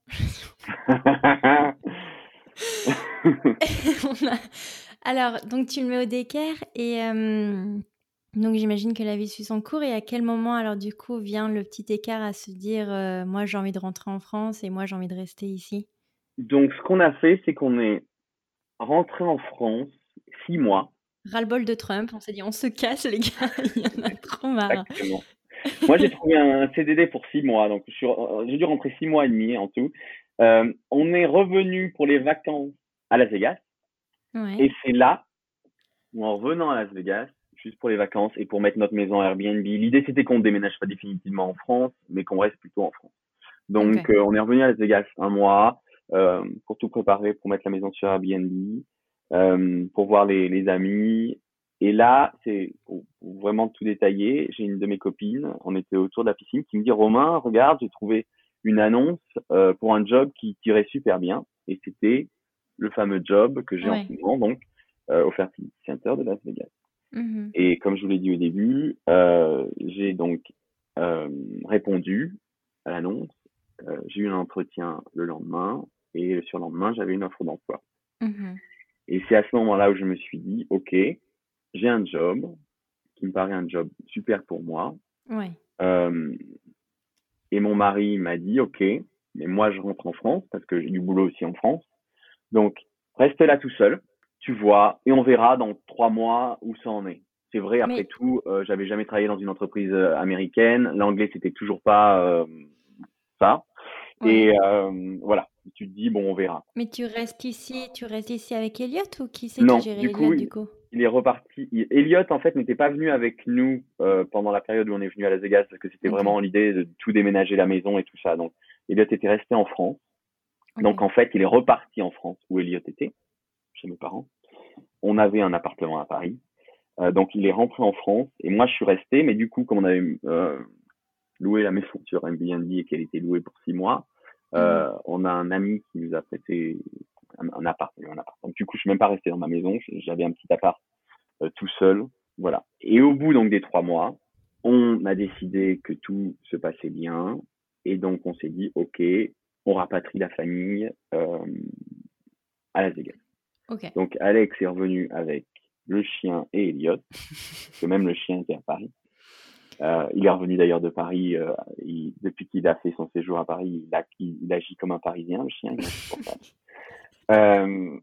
On a- Alors, donc tu le mets au daycare et euh, donc j'imagine que la vie suit son cours. Et à quel moment, alors du coup, vient le petit écart à se dire, euh, moi j'ai envie de rentrer en France et moi j'ai envie de rester ici? Donc, ce qu'on a fait, c'est qu'on est rentré en France six mois. Ras-le-bol de Trump, on s'est dit, on se casse, les gars, il y en a trop marre. Exactement. Moi, j'ai trouvé un C D D pour six mois, donc je suis- euh, j'ai dû rentrer six mois et demi en tout. Euh, on est revenu pour les vacances à Las Vegas, Ouais, et c'est là où, en revenant à Las Vegas, juste pour les vacances et pour mettre notre maison Airbnb, l'idée c'était qu'on ne déménage pas définitivement en France, mais qu'on reste plutôt en France. Donc, ok. euh, on est revenu à Las Vegas un mois euh, pour tout préparer, pour mettre la maison sur Airbnb, euh, pour voir les, les amis. Et là, c'est pour vraiment tout détailler. J'ai une de mes copines, on était autour de la piscine, qui me dit, Romain, regarde, j'ai trouvé une annonce euh, pour un job qui tirait super bien. Et c'était le fameux job que j'ai en Ouais. ce moment, donc euh, au Fertility Center de Las Vegas. Mhm. Et comme je vous l'ai dit au début, euh, j'ai donc euh, répondu à l'annonce. Euh, j'ai eu un entretien le lendemain et le surlendemain, j'avais une offre d'emploi. Mhm. Et c'est à ce moment-là où je me suis dit, OK, j'ai un job qui me paraît un job super pour moi. Ouais. Euh, et mon mari m'a dit, OK, mais moi je rentre en France parce que j'ai du boulot aussi en France. Donc, reste là tout seul, tu vois, et on verra dans trois mois où ça en est. C'est vrai, après Mais tout, euh, j'avais jamais travaillé dans une entreprise euh, américaine. L'anglais, c'était toujours pas euh, ça. ouais. Et euh, voilà, tu te dis, bon, on verra. Mais tu restes ici, tu restes ici avec Elliot ou qui c'est qui Non, gère du Elliot coup, du coup? il est reparti. Il- Elliot, en fait, n'était pas venu avec nous euh, pendant la période où on est venu à Las Vegas parce que c'était Ok, vraiment l'idée de tout déménager la maison et tout ça. Donc, Elliot était resté en France. ok. Donc, en fait, il est reparti en France où Elliot était, chez mes parents. On avait un appartement à Paris. Euh, donc, il est rentré en France et moi, je suis resté. Mais du coup, comme on avait euh, loué la maison sur Airbnb et qu'elle était louée pour six mois, Mhm. euh, on a un ami qui nous a prêté un, un appart, un appart. Donc, du coup, je suis même pas resté dans ma maison. J'avais un petit appart euh, tout seul. Voilà. Et au bout donc des trois mois, on a décidé que tout se passait bien. Et donc, on s'est dit, OK, on rapatrie la famille euh, à Las Vegas. Ok. Donc, Alex est revenu avec le chien et Elliot, parce que même le chien était à Paris. Euh, il est revenu d'ailleurs de Paris. Euh, il, depuis qu'il a fait son séjour à Paris, il, a, il, il agit comme un Parisien, le chien, il est insupportable. Euh...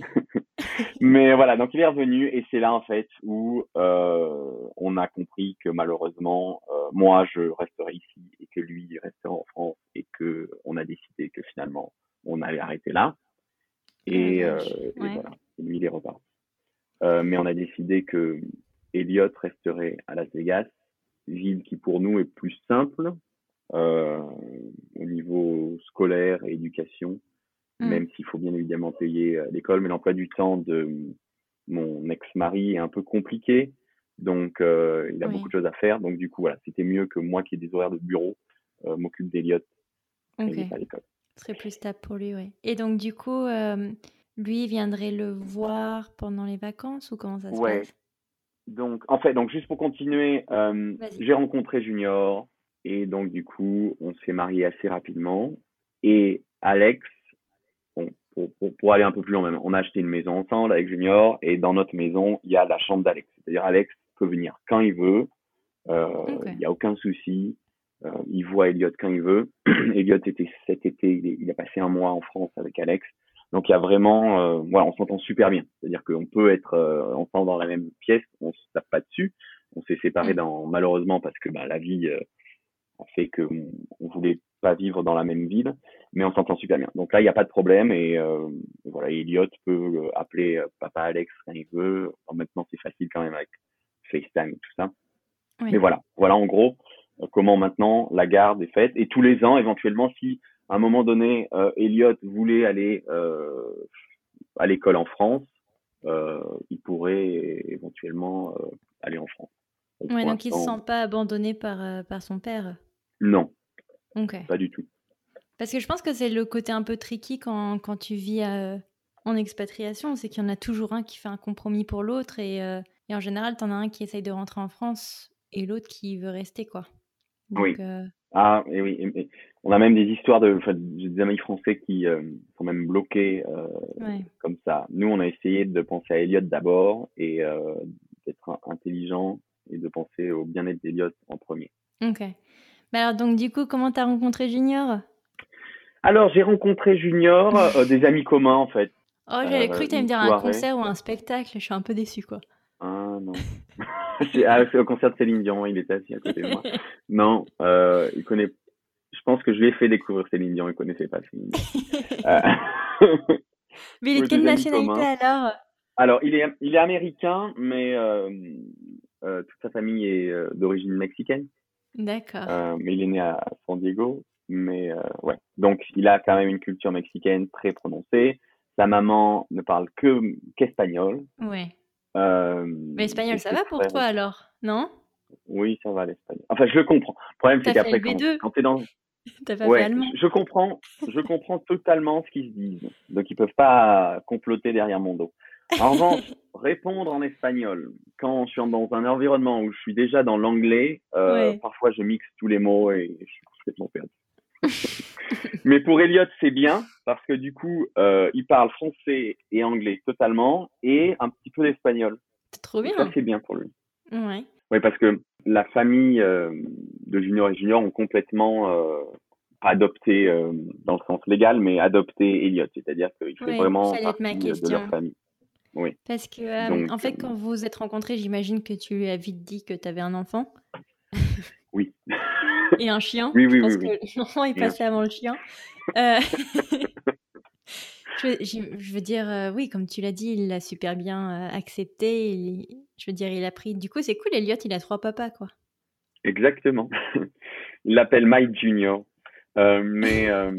Mais voilà, donc il est revenu et c'est là en fait où euh, on a compris que malheureusement, euh, moi je resterai ici et que lui resterait en France et que on a décidé que finalement on allait arrêter là Oh la et, euh, vache. et Ouais. voilà, et lui il est reparti. Euh, mais on a décidé que Elliot resterait à Las Vegas, ville qui pour nous est plus simple euh, au niveau scolaire et éducation, Mm. même s'il faut bien évidemment payer euh, l'école, mais l'emploi du temps de mon ex-mari est un peu compliqué, donc euh, il a beaucoup Oui. de choses à faire, donc du coup voilà, c'était mieux que moi qui ai des horaires de bureau euh, m'occupe d'Eliott quand Ok. il n'est pas à l'école. Ce serait plus stable pour lui, ouais. Et donc, du coup, euh, lui il viendrait le voir pendant les vacances ou comment ça se Ouais, passe? donc en fait, donc juste pour continuer, euh, Vas-y. j'ai rencontré Junior et donc du coup on s'est marié assez rapidement et Alex, bon, pour, pour, pour aller un peu plus loin même, on a acheté une maison ensemble avec Junior et dans notre maison il y a la chambre d'Alex, c'est-à-dire Alex peut venir quand il veut. Euh, Ok. Il n'y a aucun souci. Euh, il voit Elliot quand il veut. Elliot était cet été, il, est- il a passé un mois en France avec Alex. Donc il y a vraiment, euh, voilà, on s'entend super bien. C'est-à-dire qu'on peut être euh, ensemble dans la même pièce, on se tape pas dessus. On s'est séparés Mm. dans, malheureusement parce que bah, la vie euh, a fait que on, on voulait pas vivre dans la même ville, mais on s'entend super bien. Donc là il n'y a pas de problème et euh, voilà, Elliot peut euh, appeler euh, papa Alex quand il veut. Enfin, maintenant c'est facile quand même avec FaceTime et tout ça. Mais Oui. voilà, voilà en gros euh, comment maintenant la garde est faite. Et tous les ans, éventuellement, si à un moment donné, euh, Elliot voulait aller euh, à l'école en France, euh, il pourrait éventuellement euh, aller en France. Donc, Ouais, pour donc il se l'instant, sent pas abandonné par, euh, par son père. non, Ok. pas du tout. Parce que je pense que c'est le côté un peu tricky quand, quand tu vis euh, en expatriation, c'est qu'il y en a toujours un qui fait un compromis pour l'autre et, euh, et en général, t'en as un qui essaye de rentrer en France et l'autre qui veut rester, quoi. Donc, Oui. euh, Ah, et oui. Et- et on a même des histoires de, enfin, j'ai des amis français qui euh, sont même bloqués euh, ouais. comme ça. Nous, on a essayé de penser à Elliot d'abord et euh, d'être in- intelligent et de penser au bien-être d'Elliot en premier. Ok. Mais alors, donc, du coup, comment t'as rencontré Junior? Alors, j'ai rencontré Junior, euh, des amis communs en fait, Oh, j'avais cru euh, que t'allais me une dire un soirée. concert ou un spectacle. Je suis un peu déçue, quoi. Ah non, c'est ah, c'est au concert de Céline Dion, il était assis à côté de moi. Non, euh, il connaît. Je pense que je lui ai fait découvrir Céline Dion, il connaissait pas Céline Dion. Euh... Mais il est ouais, de quelle des amis nationalité communs. alors? Alors, il est, il est américain, mais euh, euh, toute sa famille est euh, d'origine mexicaine. D'accord. Euh, mais il est né à San Diego. Mais euh, ouais, donc il a quand même une culture mexicaine très prononcée. Sa maman ne parle que qu'espagnol. Ouais. Euh, Mais l'espagnol, et ça ses va pour frères, toi alors, non? oui, ça va l'espagnol. Enfin, je le comprends. Le problème, c'est T'as fait le qu'après, quand, B deux? quand t'es dans, T'as pas fait ouais, allemand? je, je comprends, je comprends totalement ce qu'ils se disent. Donc, ils peuvent pas comploter derrière mon dos. En revanche, répondre en espagnol, quand je suis dans un environnement où je suis déjà dans l'anglais, euh, Ouais. parfois je mixe tous les mots et je suis complètement perdu. Mais pour Elliot, c'est bien parce que du coup, euh, il parle français et anglais totalement et un petit peu d'espagnol. C'est trop Donc ça, bien. c'est bien pour lui. Ouais. Oui, parce que la famille euh, de Junior et Junior ont complètement euh, adopté, euh, dans le sens légal, mais adopté Elliot. C'est-à-dire qu'il fait Oui, vraiment fallait être ma partie euh, de leur question. famille. Oui. Parce que, euh, Donc, en euh, fait, quand vous vous êtes rencontrés, j'imagine que tu lui as vite dit que tu avais un enfant oui. et un chien. oui, Je oui, oui, pense que oui. l'enfant est Bien passé sûr. avant le chien. Euh, Je veux, j'im- je veux dire, euh, oui, comme tu l'as dit, il l'a super bien euh, accepté. il- je veux dire, il a pris. Du coup, c'est cool, Elliot, il a trois papas, quoi. Exactement. Il l'appelle Mike Junior. Euh, mais euh,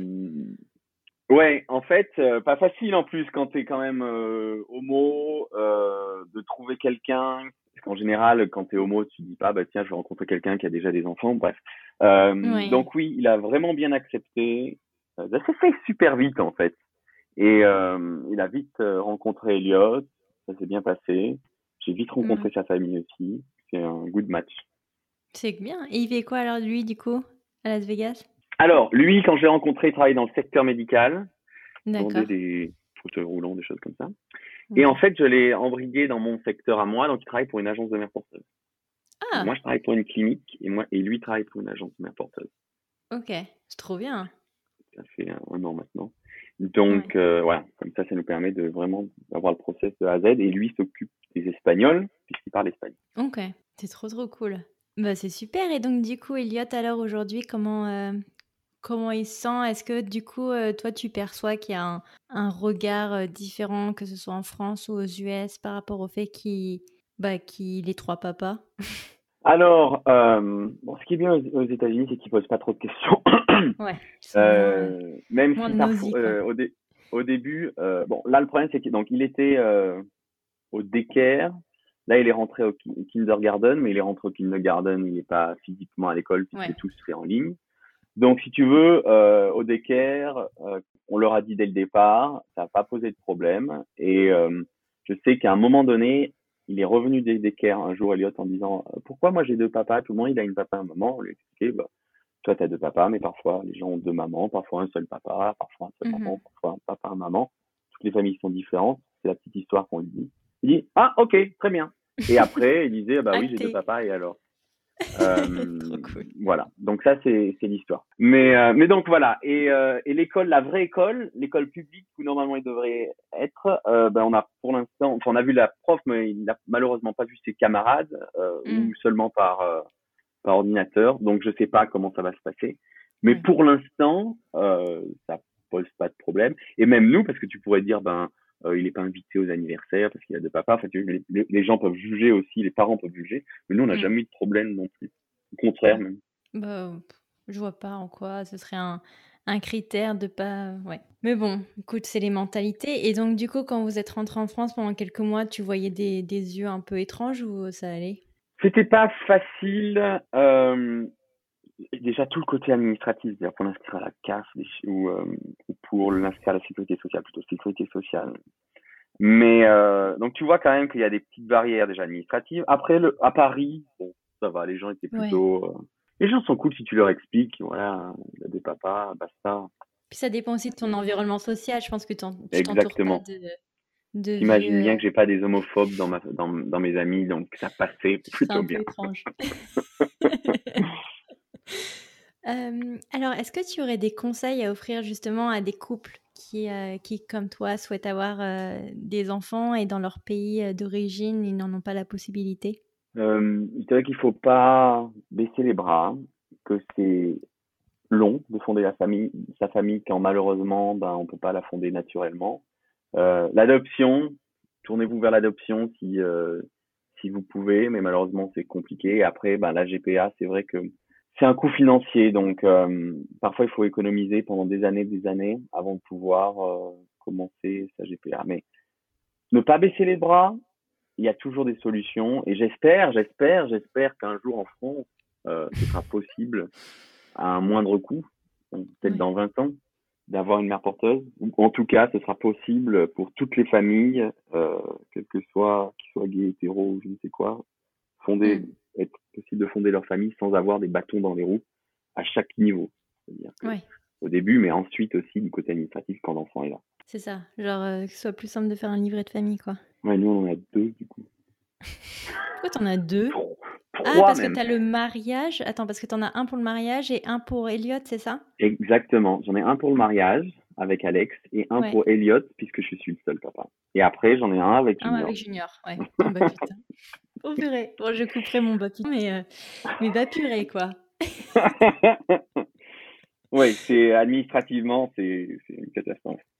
ouais, en fait, euh, pas facile en plus quand t'es quand même euh, homo euh, de trouver quelqu'un. Parce qu'en général, quand t'es homo, tu dis pas, bah tiens, je vais rencontrer quelqu'un qui a déjà des enfants. Bref. Euh, Ouais. donc oui, il a vraiment bien accepté. Euh, ça s'est fait super vite en fait. Et euh, il a vite euh, rencontré Elliot. Ça s'est bien passé. J'ai vite rencontré Ouais. sa famille aussi. C'est un good match. C'est bien. Et il fait quoi alors, lui, du coup, à Las Vegas? Alors, lui, quand je l'ai rencontré, il travaillait dans le secteur médical. Il vendait D'accord. des fauteuils roulants, des choses comme ça. Et en Ouais. fait, je l'ai embrigué dans mon secteur à moi, donc il travaille pour une agence de mère porteuse. Donc moi, Ah, je travaille pour une clinique et moi et lui travaille pour une agence de mère porteuse. ok. C'est trop bien. Ça fait un, un an maintenant. Ouais. Donc euh, voilà, comme ça, ça nous permet de vraiment avoir le process de A à Z. Et lui s'occupe des Espagnols puisqu'il parle espagnol. Ok. C'est trop, trop cool. Bah, c'est super. Et donc, du coup, Elliot, alors aujourd'hui, comment, euh, comment il se sent? Est-ce que, du coup, euh, toi, tu perçois qu'il y a un, un regard euh, différent, que ce soit en France ou aux U S, par rapport au fait qu'il bah, qu'il ait trois papas? Alors, euh, bon, ce qui est bien aux, aux États-Unis, c'est qu'ils posent pas trop de questions. Ouais. Ils sont moins, euh, Euh, même moins si parfois, nosy, quoi. euh, au, dé- au début, euh, bon, là le problème c'est qu'il donc il était euh, au daycare. Là, il est rentré au ki- kindergarten, mais il est rentré au kindergarten, il n'est pas physiquement à l'école Ouais. puisque tout se fait en ligne. Donc, si tu veux, euh, au daycare, euh, on leur a dit dès le départ, ça n'a pas posé de problème. Et euh, je sais qu'à un moment donné, il est revenu des daycare un jour, Elliot, en disant euh, pourquoi moi j'ai deux papas, tout le monde il a une papa, un maman. On lui a expliqué, bah, toi tu as deux papas, mais parfois les gens ont deux mamans, parfois un seul papa, parfois un seul maman, Mhm. parfois un papa, un maman. Toutes les familles sont différentes. C'est la petite histoire qu'on lui dit. Il dit ah ok, très bien. Et après, il disait bah oui, j'ai deux Acté. papas et alors. Euh, Trop cool. voilà, donc ça c'est c'est l'histoire. Mais euh, mais donc voilà, et euh, et l'école, la vraie école, l'école publique où normalement il devrait être, euh, ben on a pour l'instant, enfin on a vu la prof, mais il n'a malheureusement pas vu ses camarades euh, Mm. ou seulement par euh, par ordinateur, donc je sais pas comment ça va se passer. Mais Ouais. pour l'instant, euh, ça pose pas de problème. Et même nous, parce que tu pourrais dire ben euh, il est pas invité aux anniversaires parce qu'il a deux papas. Enfin, tu, les, les, les gens peuvent juger aussi, les parents peuvent juger. Mais nous, on n'a Mm. jamais eu de problème non plus. Au contraire Ouais. même. Bah, pff, je vois pas en quoi ce serait un, un critère de pas. Ouais. Mais bon, écoute, c'est les mentalités. Et donc, du coup, quand vous êtes rentré en France pendant quelques mois, tu voyais des, des yeux un peu étranges ou ça allait? C'était pas facile. Euh, déjà tout le côté administratif, c'est-à-dire pour l'inscrire à la C A F ou, euh, ou pour l'inscrire à la sécurité sociale, plutôt sécurité sociale. Mais euh, donc tu vois quand même qu'il y a des petites barrières déjà administratives. Après, le, à Paris, bon, ça va, les gens étaient Ouais. plutôt. Euh, les gens sont cool si tu leur expliques, voilà, il y a des papas, basta. Puis ça dépend aussi de ton environnement social. Je pense que t'en- tu t'entoures pas Exactement. de, de vieux. T'imagines euh, bien que j'ai pas des homophobes dans ma dans, dans mes amis, donc ça passait Ce serait plutôt un peu bien. étrange. Euh, alors, est-ce que tu aurais des conseils à offrir justement à des couples qui, euh, qui comme toi, souhaitent avoir euh, des enfants et dans leur pays euh, d'origine, ils n'en ont pas la possibilité? Euh, je dirais qu'il faut pas baisser les bras, que c'est long de fonder la famille, sa famille quand malheureusement ben on peut pas la fonder naturellement. Euh, l'adoption, tournez-vous vers l'adoption si euh, si vous pouvez, mais malheureusement c'est compliqué. Et après, ben la G P A, c'est vrai que c'est un coût financier, donc euh, parfois il faut économiser pendant des années, des années avant de pouvoir euh, commencer sa G P A. Mais ne pas baisser les bras, il y a toujours des solutions. Et j'espère, j'espère, j'espère qu'un jour en France, euh, ce sera possible à un moindre coût, donc peut-être Oui. dans vingt ans, d'avoir une mère porteuse. Ou en tout cas, ce sera possible pour toutes les familles, euh, quel que soit, qu'ils soient gays, hétéros ou je ne sais quoi, fonder, Mm. être possible de fonder leur famille sans avoir des bâtons dans les roues à chaque niveau. C'est-à-dire que Ouais, au début, mais ensuite aussi du côté administratif quand l'enfant est là. c'est ça. Genre, euh, que ce soit plus simple de faire un livret de famille, quoi. Ouais, nous on en a deux du coup. Pourquoi t'en as deux? Trois, Ah, trois parce que même. t'as le mariage. Attends, parce que t'en as un pour le mariage et un pour Elliot, c'est ça? Exactement. J'en ai un pour le mariage avec Alex et un Ouais. pour Elliot puisque je suis le seul papa. Et après, j'en ai un avec Un Junior. avec Junior, ouais. Oh bah putain. Oh purée. Bon, je couperai mon bah putain, mais, euh, mais bah purée, quoi. Oui, c'est administrativement, c'est c'est une catastrophe.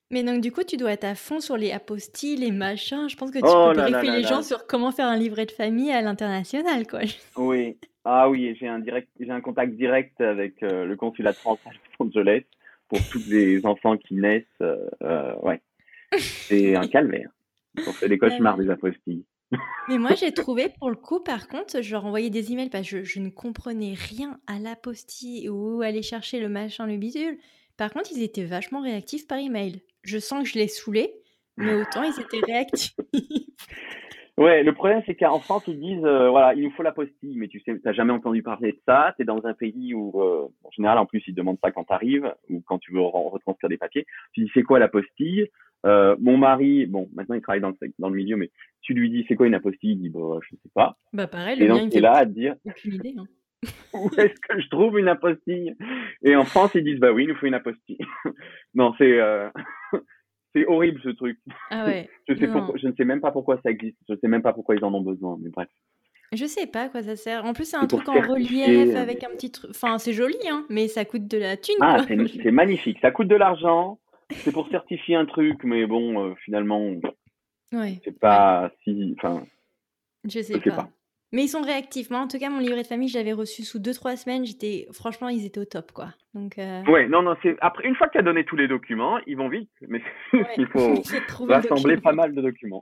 Mais donc du coup, tu dois être à fond sur les apostilles, les machins. Je pense que tu peux Oh là là briefer là les gens là. sur comment faire un livret de famille à l'international, quoi. Oui. Ah oui, j'ai un direct, j'ai un contact direct avec euh, le consulat de France à Los Angeles pour tous les enfants qui naissent. Euh, euh, ouais, c'est un calvaire. Ils ont fait des Ah cauchemars ouais. des apostilles. Mais moi, j'ai trouvé, pour le coup, par contre, je leur envoyais des emails parce que je, je ne comprenais rien à l'apostille ou où aller chercher le machin, le bidule. Par contre, ils étaient vachement réactifs par email. Je sens que je les saoulais, mais autant ils étaient réactifs. Ouais, le problème c'est qu'en France ils disent euh, voilà, il nous faut l'apostille, mais tu sais, t'as jamais entendu parler de ça. T'es dans un pays où euh, en général en plus ils te demandent ça quand t'arrives ou quand tu veux re- retranscrire des papiers. Tu dis c'est quoi l'apostille? Euh, mon mari, bon maintenant il travaille dans le sec- dans le milieu, mais tu lui dis c'est quoi une apostille? Il dit bah je sais pas. Bah pareil, le Et mien, donc il me t'es fait là à te dire aucune idée, hein. où est-ce que je trouve une apostille? Et en France ils disent bah oui, il nous faut une apostille. Non, c'est euh, c'est horrible ce truc. Ah ouais, Je sais non, non. pourquoi, je ne sais même pas pourquoi ça existe. Je sais même pas pourquoi ils en ont besoin. Mais bref, Je sais pas à quoi ça sert. En plus, c'est un c'est pour truc en relief certifier. euh, avec un petit truc. Enfin, c'est joli, hein, mais ça coûte de la thune, Ah, quoi. c'est c'est magnifique. Ça coûte de l'argent. C'est pour certifier un truc, mais bon, euh, finalement, Ouais, c'est ouais, pas si. Enfin, je je sais sais pas. pas. Mais ils sont réactifs. Moi, en tout cas, mon livret de famille, je l'avais reçu sous deux trois semaines. J'étais, franchement, ils étaient au top, quoi. Donc, euh, Ouais, non, non, c'est après une fois que tu as donné tous les documents, ils vont vite, mais ouais, il faut c'est de trouver le rassembler document. pas mal de documents.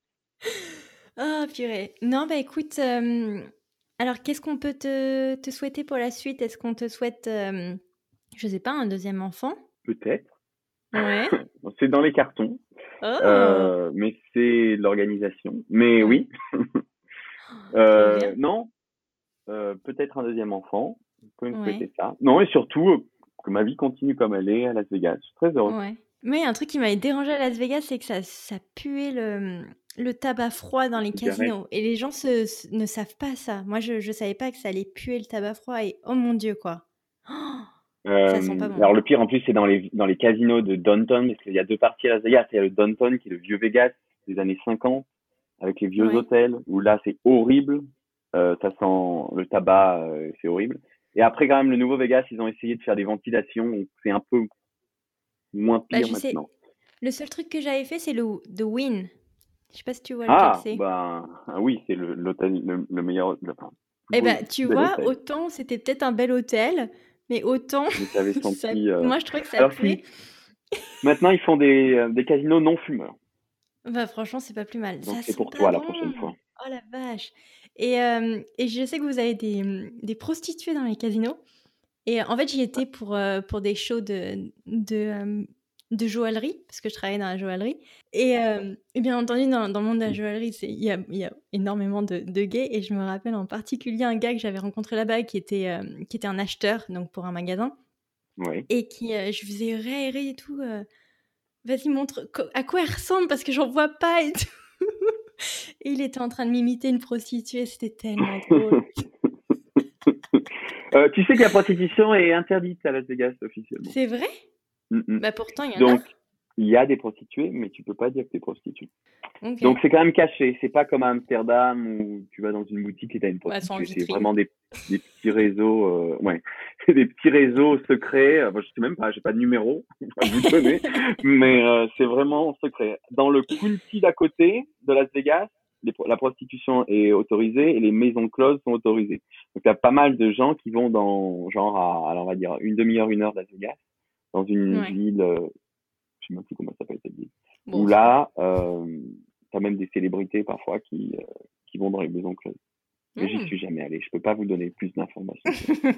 Oh, purée. Non, bah écoute, euh, alors qu'est-ce qu'on peut te, te souhaiter pour la suite? Est-ce qu'on te souhaite, euh, je sais pas, un deuxième enfant? Peut-être. Ouais. C'est dans les cartons, Oh, euh, mais c'est l'organisation. Mais ouais. oui. Trop Euh, bien. non, euh, peut-être un deuxième enfant. Vous pouvez me Ouais. souhaiter ça. Non, et surtout euh, que ma vie continue comme elle est à Las Vegas. Je suis très heureux. Ouais. Mais un truc qui m'avait dérangé à Las Vegas, c'est que ça, ça puait le, le tabac froid dans les Cigarette. casinos. Et les gens se, se- ne savent pas ça. Moi, je ne savais pas que ça allait puer le tabac froid. Et oh mon Dieu, quoi. Oh, ça sent Euh, pas bon. alors le pire en plus c'est dans les dans les casinos de downtown parce qu'il y a deux parties à Las Vegas. Il y a le downtown qui est le vieux Vegas des années cinquante avec les vieux Ouais. hôtels où là c'est horrible. Euh, ça sent le tabac, euh, c'est horrible. Et après quand même le nouveau Vegas ils ont essayé de faire des ventilations donc c'est un peu moins Bah, pire je sais, maintenant. le seul truc que j'avais fait, c'est le The Win. Je sais pas si tu vois lequel Ah c'est. ben ah oui c'est le l'hôtel le, le meilleur le, enfin, plus Eh beau ben, le tu plus bel vois, hôtel. autant c'était peut-être un bel hôtel, mais autant Mais tu avais ça, senti. Euh... moi je trouvais que ça Alors puait. si maintenant ils font des euh, des casinos non fumeurs Bah, franchement, c'est pas plus mal. donc Ça c'est sent pour pas toi la bon. prochaine fois. Oh la vache. Et, euh, et je sais que vous avez des, mmh, des prostituées dans les casinos. Et en fait, j'y étais pour, euh, pour des shows de, de, euh, de joaillerie, parce que je travaillais dans la joaillerie. Et, euh, et bien entendu, dans, dans le monde de la joaillerie, c'est- il y a, il y a énormément de, de gays. Et je me rappelle en particulier un gars que j'avais rencontré là-bas qui était, euh, qui était un acheteur, donc pour un magasin, Oui. et qui, euh, je faisais rire et tout. euh, Vas-y, montre co- à quoi elle ressemble, parce que j'en vois pas et tout. Et il était en train de m'imiter une prostituée, c'était tellement drôle. Euh, tu sais que la prostitution est interdite à Las Vegas officiellement. C'est vrai? Mm, mm. Bah pourtant, il y en a. Donc, il y a des prostituées, mais tu peux pas dire que tu es prostituée. Ok. Donc, c'est quand même caché. C'est pas comme à Amsterdam où tu vas dans une boutique et tu as une Ouais, elles sont en prostituée. C'est vitrine. vraiment des, des petits réseaux, euh, ouais, des petits réseaux secrets. Euh, moi, je sais même pas, j'ai pas de numéro à vous donner, mais euh, c'est vraiment secret. Dans le county d'à côté de Las Vegas, les, la prostitution est autorisée et les maisons closes sont autorisées. Donc, il y a pas mal de gens qui vont dans, genre, à, alors on va dire, une demi-heure, une heure de Las Vegas, dans une Ouais. ville, euh, je sais même plus comment ça s'appelle cette ville, Bon, où c'est pas. là, euh, t'as même des célébrités parfois qui, euh, qui vont dans les maisons closes. Mais j'y Hmm. suis jamais allé, je peux pas vous donner plus d'informations.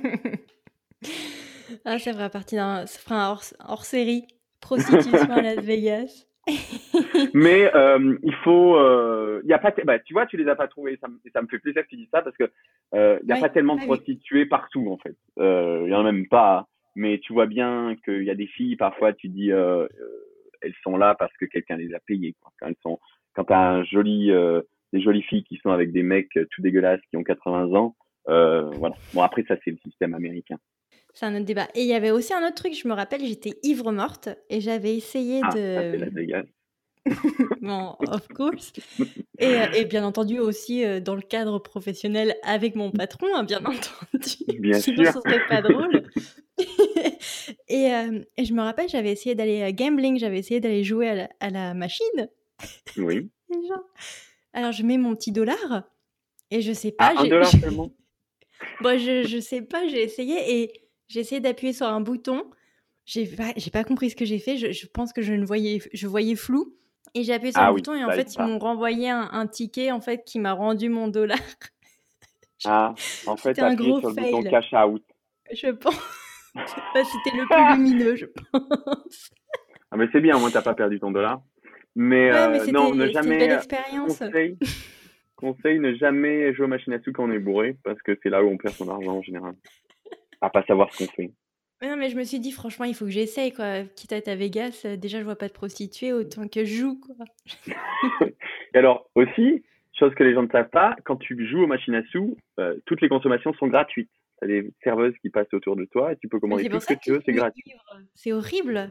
Ah, ça fera partie d'un. Ça fera un hors, hors série. Prostitution à Las Vegas. Mais euh, il faut, euh, il y a pas, bah, tu vois, tu les as pas trouvés, ça, me- ça me fait plaisir que tu dis ça parce que euh, il y a pas Ouais, tellement de pas vu. prostituées partout en fait. Euh, Il y en a même pas, mais tu vois bien qu'il y a des filles parfois, tu dis, euh, euh, elles sont là parce que quelqu'un les a payées. Quoi. Quand elles sont, quand t'as un joli, euh, des jolies filles qui sont avec des mecs tout dégueulasses qui ont quatre-vingts ans, euh, voilà. Bon après ça c'est le système américain. C'est un autre débat. Et il y avait aussi un autre truc, je me rappelle, j'étais ivre morte et j'avais essayé Ah, ça c'est Las de. Vegas. Bon, of course. Et, euh, et bien entendu aussi euh, dans le cadre professionnel avec mon patron, hein, bien entendu. Bien Sinon, sûr. ce serait pas drôle. Et, euh, et je me rappelle, j'avais essayé d'aller à gambling, j'avais essayé d'aller jouer à la, à la machine. Oui. Et genre, alors, je mets mon petit dollar et je sais Ah, pas, un j'ai, dollar j'ai- seulement. bon, je, je sais pas, j'ai essayé et j'ai essayé d'appuyer sur un bouton. J'ai pas, j'ai pas compris ce que j'ai fait. Je, je pense que je ne voyais, je voyais flou. Et j'ai appuyé sur un Ah oui, bouton et en ça aide fait, ils pas. m'ont renvoyé un, un ticket en fait qui m'a rendu mon dollar. Ah, en fait, C'était un appuyez gros sur le bouton fail, cash out. je pense. Bah, c'était le plus lumineux, je pense. Ah, mais c'est bien, au moins, t'as pas perdu ton dollar. Mais Ouais, mais euh, non, ne c'était, c'était une jamais, belle euh, expérience. conseil, conseil, ne jamais jouer aux machines à sous quand on est bourré, parce que c'est là où on perd son argent en général. À pas savoir ce qu'on fait. Mais non, mais je me suis dit, franchement, il faut que j'essaye, quoi. Quitte à être à Vegas, euh, déjà, je vois pas de prostituées, autant que je joue, quoi. Et alors, aussi, chose que les gens ne savent pas, quand tu joues aux machines à sous, euh, toutes les consommations sont gratuites. T'as des serveuses qui passent autour de toi et tu peux Mais commander c'est tout pour ce ça que tu qu'il veux, faut c'est les gratuit. suivre. C'est horrible.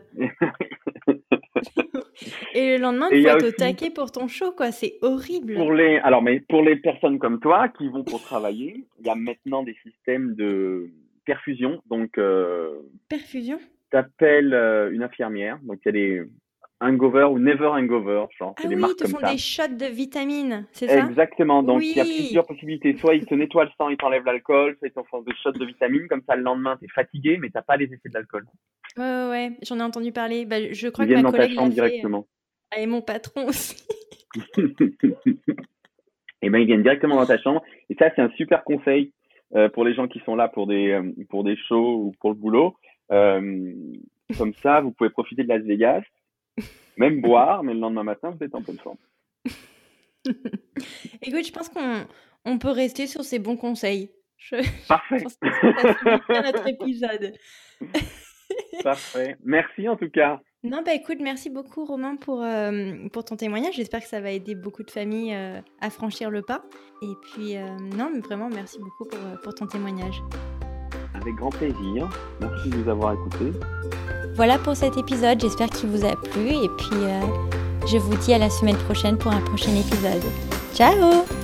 Et le lendemain, Et il il y faut a être au aussi, taquet pour ton show, quoi. C'est horrible. pour les, alors, mais pour les personnes comme toi qui vont pour travailler, il y a maintenant des systèmes de perfusion. Donc, euh, Perfusion. t'appelles euh, une infirmière. Donc, il y a des hangover ou never hangover, genre, c'est Ah des oui, ils marques te comme font des ça. shots de vitamines, c'est ça? Exactement. Donc, il y a Oui. plusieurs possibilités. Soit ils te nettoient le sang, ils t'enlèvent l'alcool, soit ils t'en font des shots de vitamines. Comme ça, le lendemain, t'es fatigué, mais t'as pas les effets de l'alcool. Ouais, ouais, ouais. J'en ai entendu parler. Bah, je crois Ils que viennent ma dans ta collègue l'a chambre fait. directement. Ah, et mon patron aussi. Et ben, ils viennent directement dans ta chambre. Et ça, c'est un super conseil euh, pour les gens qui sont là pour des, euh, pour des shows ou pour le boulot. Euh, comme ça, vous pouvez profiter de Las Vegas, même boire, mais le lendemain matin, vous êtes en pleine forme. Écoute, je pense qu'on on peut rester sur ces bons conseils. Je, je Parfait. pense que ça finit bien notre épisode. Parfait. Merci en tout cas. Non, bah écoute, merci beaucoup Romain pour, euh, pour ton témoignage. J'espère que ça va aider beaucoup de familles euh, à franchir le pas. Et puis, euh, non, mais vraiment, merci beaucoup pour, euh, pour ton témoignage. Avec grand plaisir. Merci de nous avoir écoutés. Voilà pour cet épisode, j'espère qu'il vous a plu. Et puis, euh, je vous dis à la semaine prochaine pour un prochain épisode. Ciao!